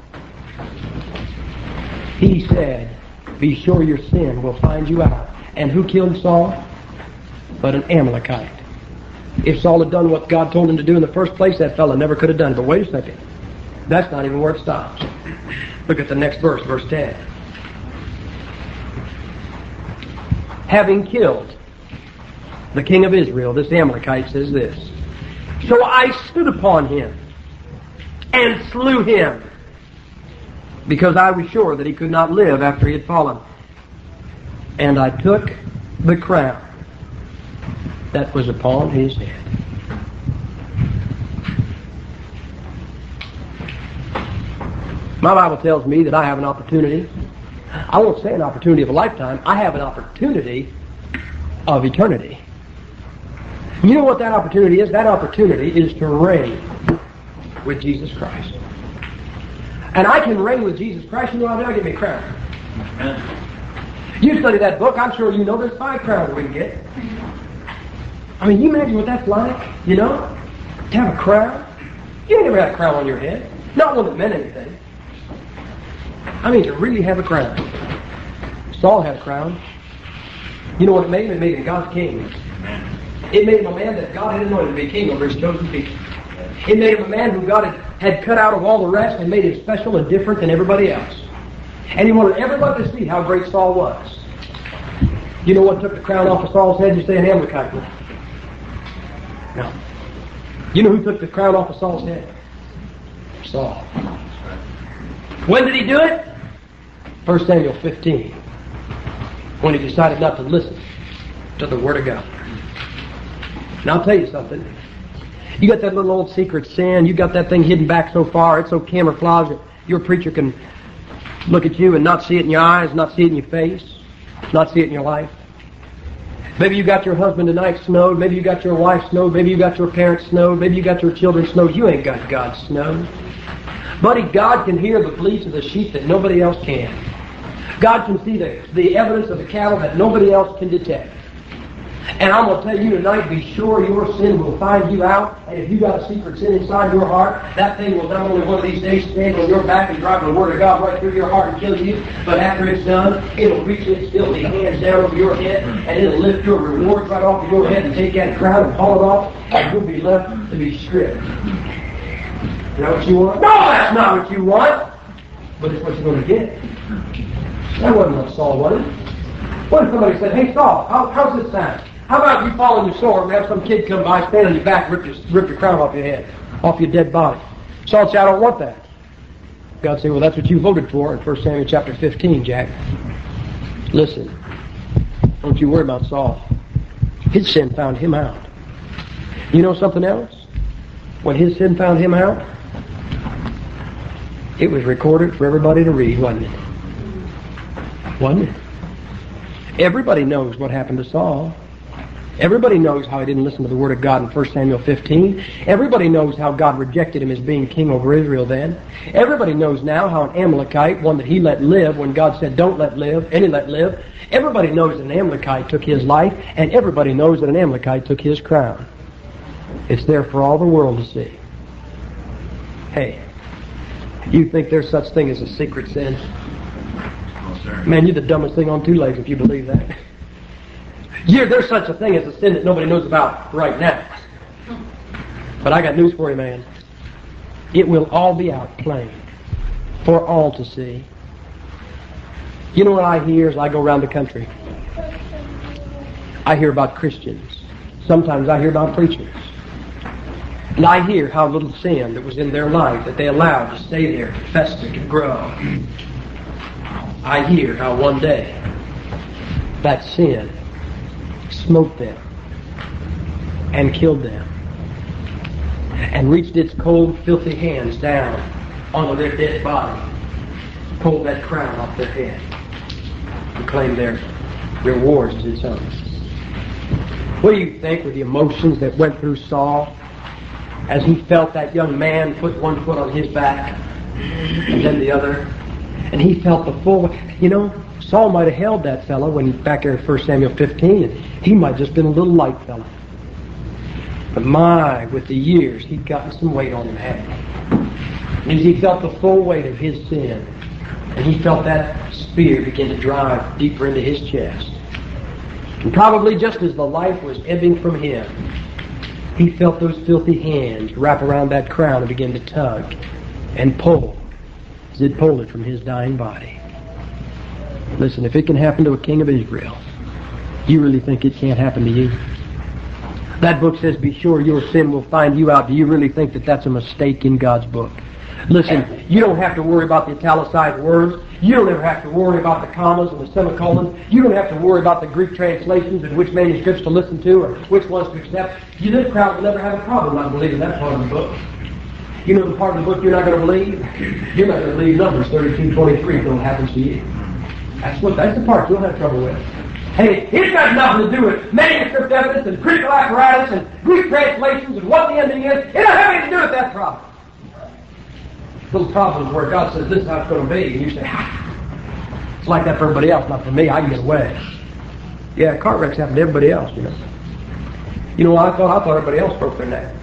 He said, be sure your sin will find you out. And who killed Saul? But an Amalekite. If Saul had done what God told him to do in the first place, that fella never could have done it. But wait a second. That's not even where it stops. Look at the next verse, verse 10. Having killed the king of Israel, this Amalekite says this, so I stood upon him and slew him, because I was sure that he could not live after he had fallen. And I took the crown that was upon his head. My Bible tells me that I have an opportunity. I won't say an opportunity of a lifetime. I have an opportunity of eternity. You know what that opportunity is? That opportunity is to reign with Jesus Christ. And I can reign with Jesus Christ. You know how they'll give me a crown. You study that book, I'm sure you know there's 5 crowns we can get. I mean, you imagine what that's like, you know? To have a crown. You ain't never had a crown on your head. Not one that meant anything. I mean, to really have a crown. Saul had a crown. You know what it made him? It made him God's king. It made him a man that God had anointed to be king over his chosen people. It made him a man who God had cut out of all the rest and made him special and different than everybody else. And he wanted everybody to see how great Saul was. You know what took the crown off of Saul's head? You say an Amalekite. No. You know who took the crown off of Saul's head? Saul. When did he do it? 1 Samuel 15. When he decided not to listen to the Word of God. Now I'll tell you something. You got that little old secret sin. You got that thing hidden back so far. It's so camouflaged that your preacher can look at you and not see it in your eyes, not see it in your face, not see it in your life. Maybe you got your husband tonight snowed. Maybe you got your wife snowed. Maybe you got your parents snowed. Maybe you got your children snowed. You ain't got God snowed. Buddy, God can hear the bleats of the sheep that nobody else can. God can see the evidence of the cattle that nobody else can detect. And I'm going to tell you tonight, be sure your sin will find you out. And if you got a secret sin inside your heart, that thing will not only one of these days stand on your back and drive the Word of God right through your heart and kill you, but after it's done, it'll reach its filthy hands down over your head, and it'll lift your rewards right off of your head and take that crown and haul it off, and you'll be left to be stripped. You know what you want? No, that's not what you want. But it's what you're going to get. That wasn't what Saul wanted. What if somebody said, "Hey Saul, how's this sound? How about you fall on your sword and have some kid come by, stand on your back, and rip your crown off your head, off your dead body?" Saul said, "I don't want that." God said, "Well, that's what you voted for in 1 Samuel chapter 15, Jack. Listen, don't you worry about Saul. His sin found him out. You know something else? When his sin found him out, it was recorded for everybody to read, wasn't it? Wasn't it? Everybody knows what happened to Saul. Everybody knows how he didn't listen to the Word of God in 1 Samuel 15. Everybody knows how God rejected him as being king over Israel then. Everybody knows now how an Amalekite, one that he let live when God said don't let live, and he let live. Everybody knows that an Amalekite took his life, and everybody knows that an Amalekite took his crown. It's there for all the world to see. Hey, you think there's such thing as a secret sin? Man, you're the dumbest thing on two legs if you believe that. There's such a thing as a sin that nobody knows about right now. But I got news for you, man. It will all be out plain for all to see. You know what I hear as I go around the country? I hear about Christians. Sometimes I hear about preachers. And I hear how little sin that was in their life that they allowed to stay there, to fester, to grow. I hear how one day that sin smote them and killed them and reached its cold, filthy hands down onto their dead body, pulled that crown off their head, and claimed their rewards as its own. What do you think were the emotions that went through Saul as he felt that young man put one foot on his back and then the other? And he felt the full... You know, Saul might have held that fellow when back there in 1 Samuel 15, and he might have just been a little light fellow. But my, with the years, he'd gotten some weight on him, hadn't he? And he felt the full weight of his sin, and he felt that spear begin to drive deeper into his chest. And probably just as the life was ebbing from him, he felt those filthy hands wrap around that crown and begin to tug and pull as it pulled it from his dying body. Listen, if it can happen to a king of Israel, you really think it can't happen to you? That book says, be sure your sin will find you out. Do you really think that that's a mistake in God's book? Listen, you don't have to worry about the italicized words. You don't ever have to worry about the commas and the semicolons. You don't have to worry about the Greek translations and which manuscripts to listen to or which ones to accept. This crowd will never have a problem not believing that part of the book. You know the part of the book you're not going to believe? You're not going to believe Numbers 32:23 till it happens to you. That's the part you'll have trouble with. Hey, it's got nothing to do with manuscript evidence and critical apparatus and Greek translations and what the ending is. It doesn't have anything to do with that problem. Little problems where God says this is how it's going to be, and you say, it's like that for everybody else, not for me. I can get away. Yeah, car wrecks happen to everybody else, you know. You know what I thought? I thought everybody else broke their neck.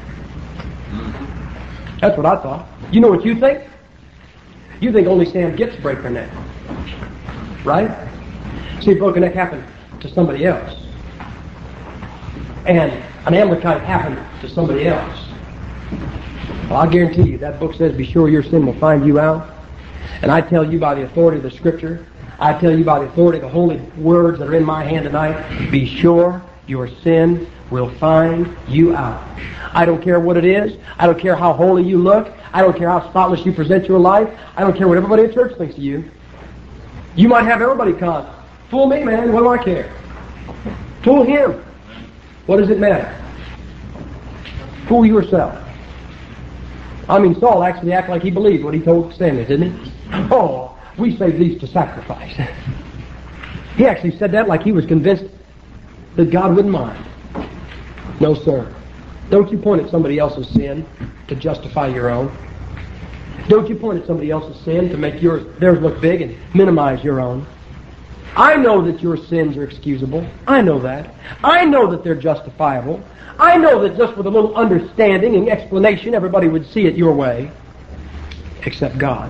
That's what I thought. You know what you think? You think only Sam Gitz break their neck. Right? See, a broken neck happened to somebody else. And an Amalekite happened to somebody else. Well, I guarantee you, that book says, be sure your sin will find you out. And I tell you by the authority of the Scripture, I tell you by the authority of the holy words that are in my hand tonight, be sure your sin will find you out. I don't care what it is. I don't care how holy you look. I don't care how spotless you present your life. I don't care what everybody at church thinks of you. You might have everybody come. Fool me, man. What do I care? Fool him. What does it matter? Fool yourself. I mean, Saul actually acted like he believed what he told Samuel, didn't he? Oh, we save these to sacrifice. He actually said that like he was convinced that God wouldn't mind. No, sir. Don't you point at somebody else's sin to justify your own. Don't you point at somebody else's sin to make theirs look big and minimize your own. I know that your sins are excusable. I know that. I know that they're justifiable. I know that just with a little understanding and explanation, everybody would see it your way, except God.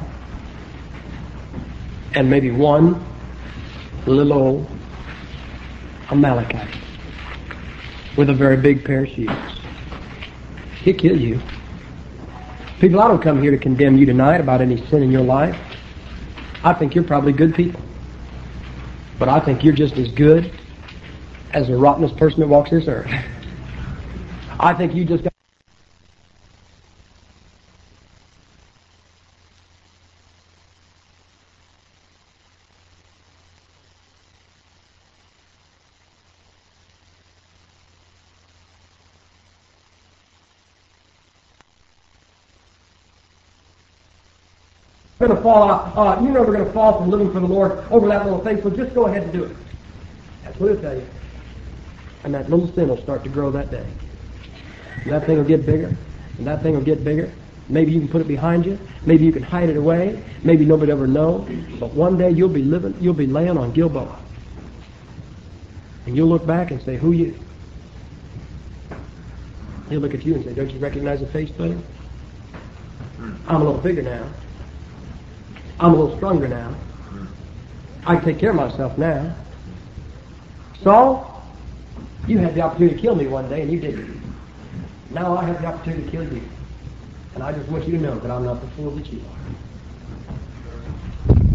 And maybe one little old Amalekite with a very big pair of shoes. He'll kill you. People, I don't come here to condemn you tonight about any sin in your life. I think you're probably good people. But I think you're just as good as the rottenest person that walks this earth. I think you just got going to fall out. You know we're going to fall from living for the Lord over that little thing, so just go ahead and do it. That's what he'll tell you. And that little sin will start to grow that day. And that thing will get bigger, and that thing will get bigger. Maybe you can put it behind you. Maybe you can hide it away. Maybe nobody ever know. But one day you'll be laying on Gilboa. And you'll look back and say, who you? He'll look at you and say, don't you recognize the face, buddy? I'm a little bigger now. I'm a little stronger now. I can take care of myself now. Saul, you had the opportunity to kill me one day and you didn't. Now I have the opportunity to kill you. And I just want you to know that I'm not the fool that you are.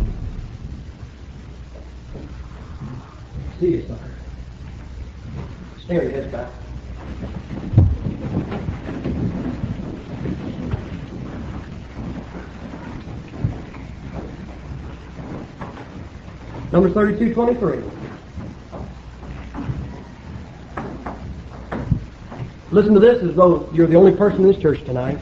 See you, sucker. Stare your heads back. Number 3223. Listen to this as though you're the only person in this church tonight.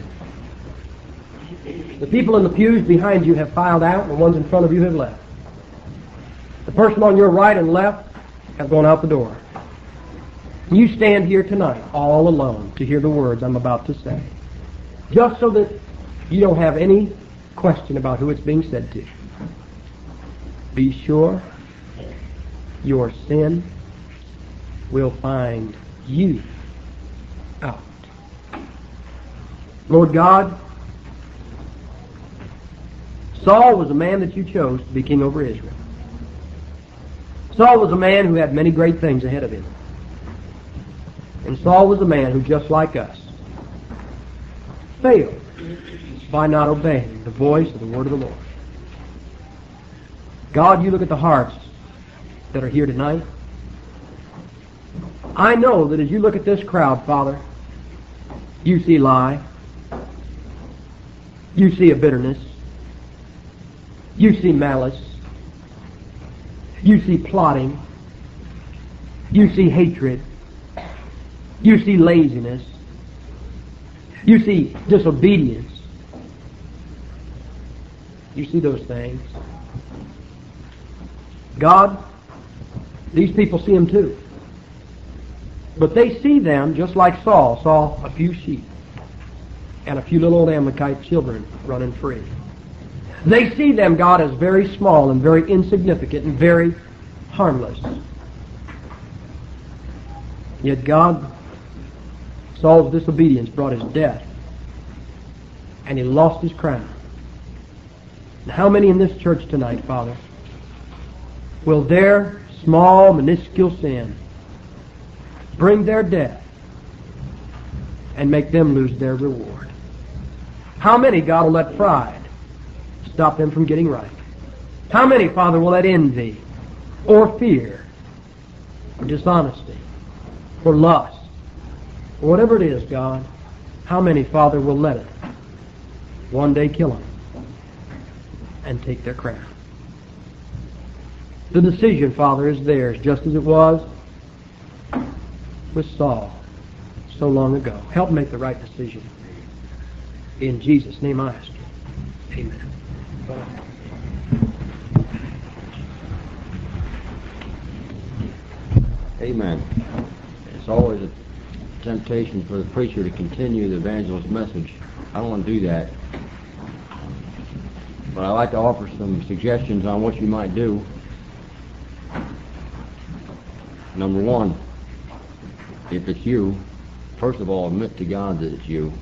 The people in the pews behind you have filed out, and the ones in front of you have left. The person on your right and left have gone out the door. You stand here tonight all alone to hear the words I'm about to say, just so that you don't have any question about who it's being said to. Be sure your sin will find you out. Lord God, Saul was a man that you chose to be king over Israel. Saul was a man who had many great things ahead of him. And Saul was a man who, just like us, failed by not obeying the voice of the word of the Lord. God, you look at the hearts that are here tonight. I know that as you look at this crowd, Father, you see lie. You see a bitterness. You see malice. You see plotting. You see hatred. You see laziness. You see disobedience. You see those things. God, these people see them too. But they see them just like Saul saw a few sheep and a few little old Amalekite children running free. They see them, God, as very small and very insignificant and very harmless. Yet God, Saul's disobedience brought his death, and he lost his crown. And how many in this church tonight, Father, will their small, minuscule sin bring their death and make them lose their reward? How many, God, will let pride stop them from getting right? How many, Father, will let envy or fear or dishonesty or lust or whatever it is, God, how many, Father, will let it one day kill them and take their crown? The decision, Father, is theirs, just as it was with Saul so long ago. Help make the right decision. In Jesus' name I ask you. Amen. Amen. It's always a temptation for the preacher to continue the evangelist's message. I don't want to do that. But I'd like to offer some suggestions on what you might do. Number one, if it's you, first of all, admit to God that it's you.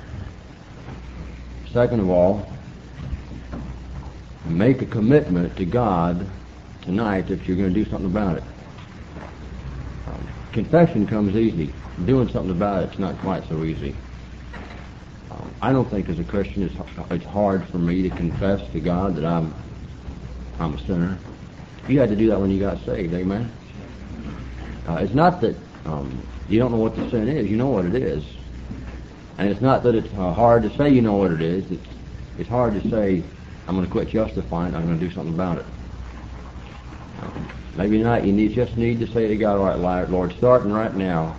Second of all, make a commitment to God tonight if you're going to do something about it. Confession comes easy. Doing something about it's not quite so easy. I don't think as a Christian it's hard for me to confess to God that I'm a sinner. You had to do that when you got saved, amen? It's not that you don't know what the sin is. You know what it is. And it's not that it's hard to say you know what it is. It's hard to say, I'm going to quit justifying it. I'm going to do something about it. Maybe not. You just need to say to God, all right, Lord, starting right now,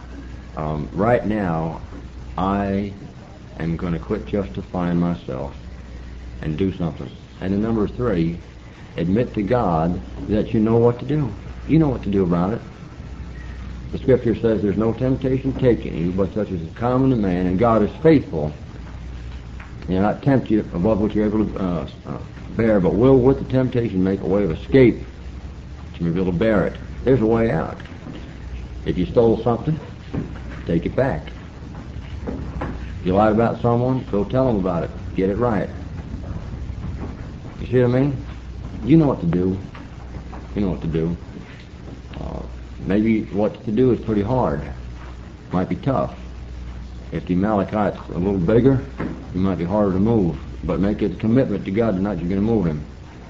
I am going to quit justifying myself and do something. And then number three, admit to God that you know what to do. You know what to do about it. The Scripture says there's no temptation taken you, but such as is common to man, and God is faithful. He'll not tempt you above what you're able to bear, but will with the temptation make a way of escape to be able to bear it. There's a way out. If you stole something, take it back. If you lied about someone, go tell them about it. Get it right. You see what I mean? You know what to do. You know what to do. Maybe what to do is pretty hard. Might be tough. If the Amalekite's a little bigger, he might be harder to move. But make it a commitment to God tonight you're going to move him.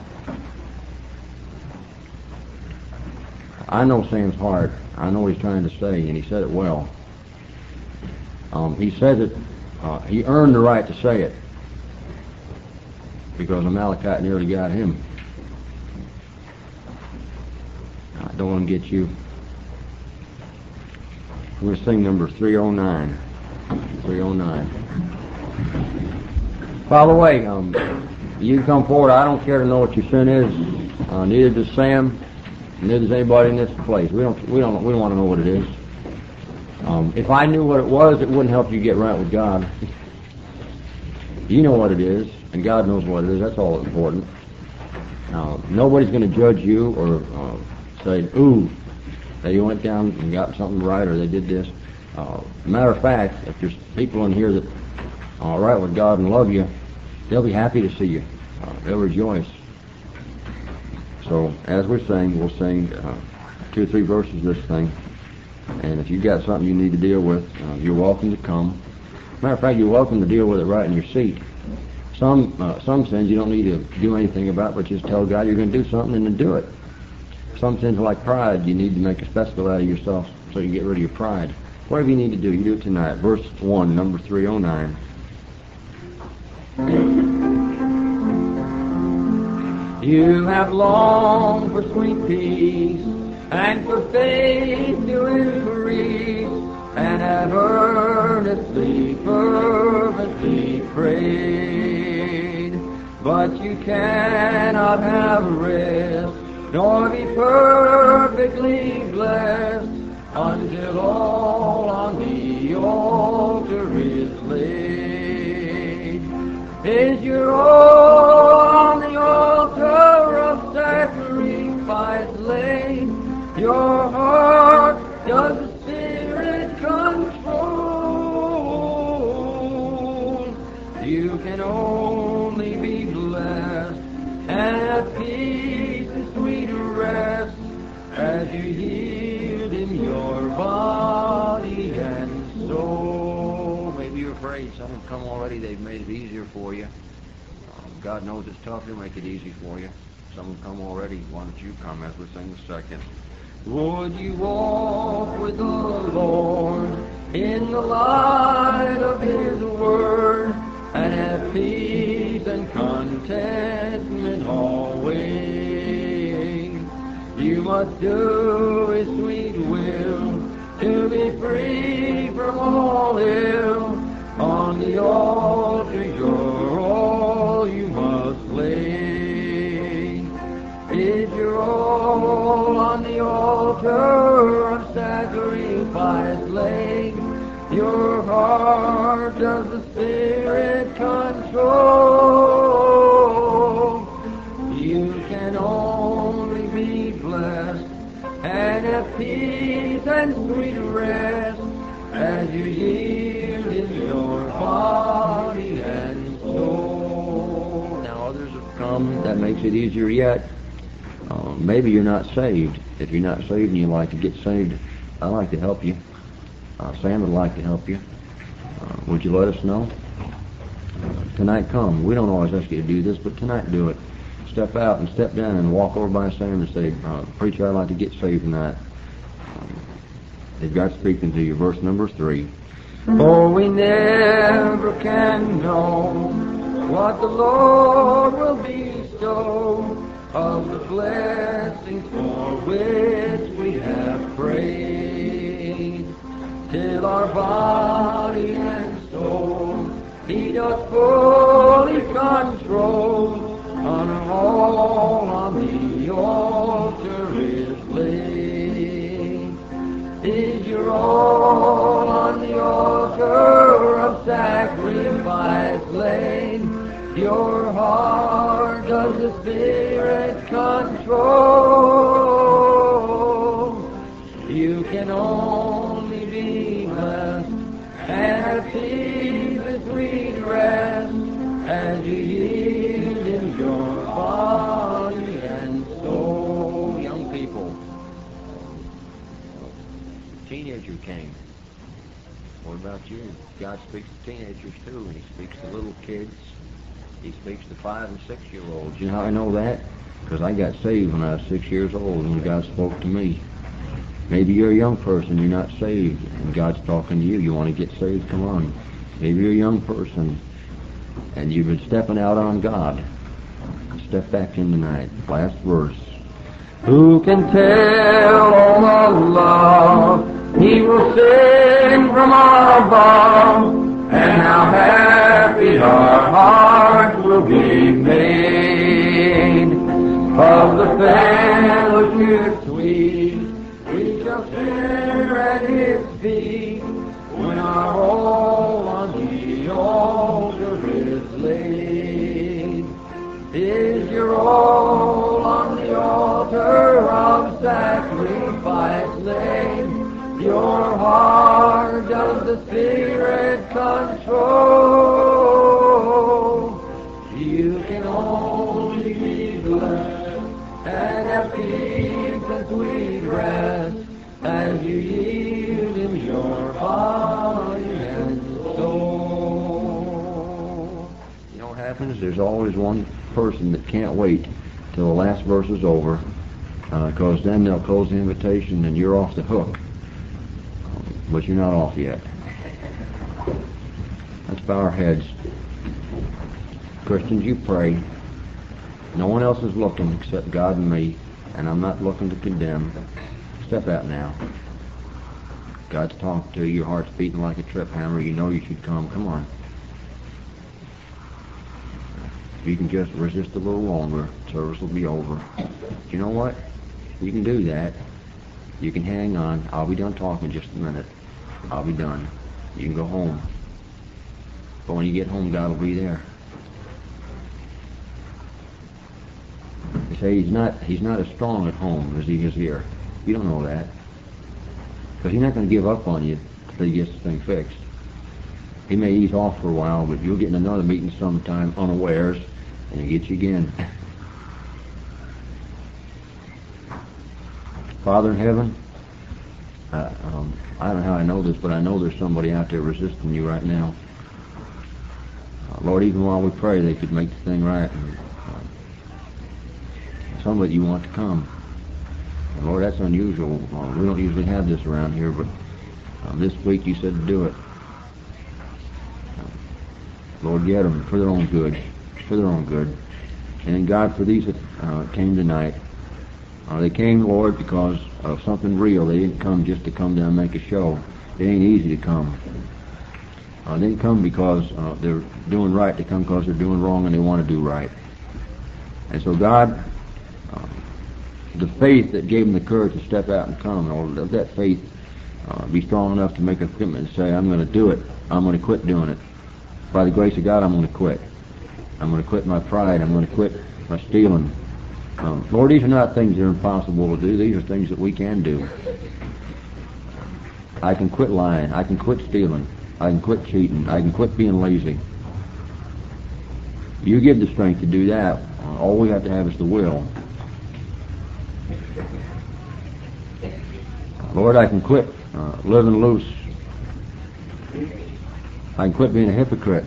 I know Sam's heart. I know what he's trying to say, and he said it well. He says it, he earned the right to say it because Amalekite nearly got him. I don't want to get you. We're going to sing number 309. 309. By the way, you come forward. I don't care to know what your sin is. Neither does Sam. Neither does anybody in this place. We don't want to know what it is. If I knew what it was, it wouldn't help you get right with God. You know what it is, and God knows what it is. That's all that's important. Nobody's going to judge you or say, "Ooh, they went down and got something right, or they did this." Matter of fact, if there's people in here that are right with God and love you, they'll be happy to see you. They'll rejoice. So as we sing, we'll sing 2 or 3 verses of this thing. And if you've got something you need to deal with, you're welcome to come. Matter of fact, you're welcome to deal with it right in your seat. Some sins you don't need to do anything about, but just tell God you're going to do something and then do it. Some sins like pride, you need to make a spectacle out of yourself so you can get rid of your pride. Whatever you need to do, you do it tonight. Verse 1, number 309. You have longed for sweet peace and for faith to increase, and have earnestly, fervently prayed. But you cannot have rest, nor be perfectly blessed, until all on the altar is laid. Is your all on the altar of sacrifice laid? Your heart does the Spirit control. You can only be blessed and have peace and sweet rest as you yield in your body and soul. Maybe you're afraid. Some have come already. They've made it easier for you. God knows it's tough. He'll make it easy for you. Some have come already. Why don't you come as we sing the second? Would you walk with the Lord in the light of His Word and have peace and contentment always? You must do His sweet will to be free from all ill. On the altar your all you must lay. Is your all on the altar of sacrifice laid? Your heart does the Spirit control. You can only be blessed and have peace and sweet rest as you yield in your body and soul. Now others have come. That makes it easier yet. Maybe you're not saved. If you're not saved and you'd like to get saved, I'd like to help you. Sam would like to help you. Would you let us know? Tonight come. We don't always ask you to do this, but tonight do it. Step out and step down and walk over by Sam and say, Preacher, I'd like to get saved tonight. They've got speaking to you. Verse number 3. For we never can know what the Lord will bestow of the blessings for which we have prayed, till our body and soul He doth fully control. On all on the altar is laid. Is your all on the altar of sacrifice laid? Your heart does the Spirit control. You can only be blessed and have peace and sweet rest as you yield in your body and soul. Young people, teenager came. What about you? God speaks to teenagers too, and He speaks to little kids. He speaks to 5 and 6 year olds. You know how I know that? Because I got saved when I was 6 years old, and God spoke to me. Maybe you're a young person, you're not saved, and God's talking to you. You want to get saved? Come on. Maybe you're a young person, and you've been stepping out on God. Step back in tonight. Last verse. Who can tell all the love He will send from above, and how happy our hearts will be made of the fellowship sweet we shall share at His feet when our all on the altar is laid. Is your all on the altar of sacrifice laid? Your heart does the Spirit control. You can only be blessed and have peace and sweet rest as you yield in your body and soul. You know what happens? There's always one person that can't wait till the last verse is over, because then they'll close the invitation and you're off the hook. But you're not off yet. Let's bow our heads. Christians, you pray. No one else is looking except God and me, and I'm not looking to condemn. Step out now. God's talking to you. Your heart's beating like a trip hammer. You know you should come. Come on. If you can just resist a little longer, service will be over. You know what? You can do that. You can hang on. I'll be done talking in just a minute. I'll be done. You can go home. But when you get home, God will be there. They say he's not as strong at home as He is here. You don't know that. Because He's not going to give up on you until He gets the thing fixed. He may ease off for a while, but you'll get in another meeting sometime unawares, and He'll get you again. Father in heaven, I don't know how I know this, but I know there's somebody out there resisting you right now. Lord, even while we pray, they could make the thing right. And, somebody you want to come. And Lord, that's unusual. We don't usually have this around here, but this week you said to do it. Lord, get them for their own good. For their own good. And then, God, for these that came tonight, they came, Lord, because of something real. They didn't come just to come down and make a show. It ain't easy to come. They didn't come because they're doing right. They come because they're doing wrong and they want to do right. And so, God, the faith that gave them the courage to step out and come, Lord, let that faith be strong enough to make a commitment and say, I'm going to do it. I'm going to quit doing it. By the grace of God, I'm going to quit. I'm going to quit my pride. I'm going to quit my stealing. Lord, these are not things that are impossible to do. These are things that we can do. I can quit lying. I can quit stealing. I can quit cheating. I can quit being lazy. You give the strength to do that. All we have to have is the will. Lord, I can quit living loose. I can quit being a hypocrite.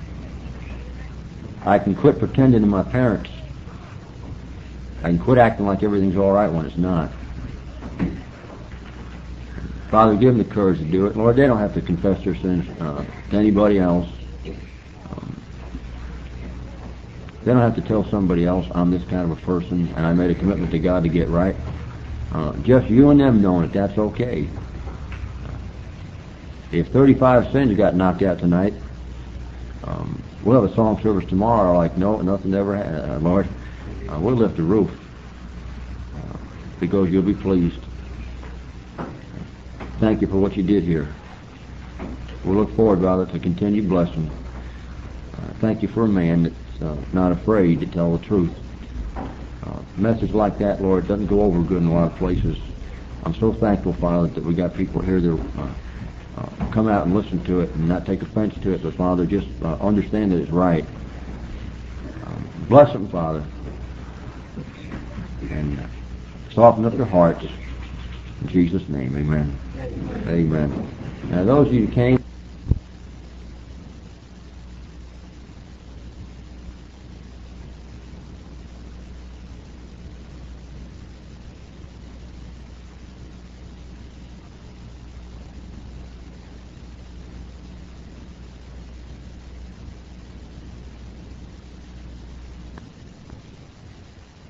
I can quit pretending to my parents. I can quit acting like everything's all right when it's not. Father, give them the courage to do it. Lord, they don't have to confess their sins to anybody else. They don't have to tell somebody else, I'm this kind of a person and I made a commitment to God to get right. Just you and them knowing it, that's okay. If 35 sins got knocked out tonight, we'll have a song service tomorrow like no, nothing ever happened, Lord. We'll lift the roof because you'll be pleased. Thank you for what you did here. We'll look forward, Father, to continued blessing. Thank you for a man that's not afraid to tell the truth. A message like that, Lord, doesn't go over good in a lot of places. I'm so thankful, Father, that we got people here that come out and listen to it and not take offense to it, but, Father, just understand that it's right. Bless them, Father, and soften up their hearts. In Jesus' name, amen. Amen. Now, those of you who came...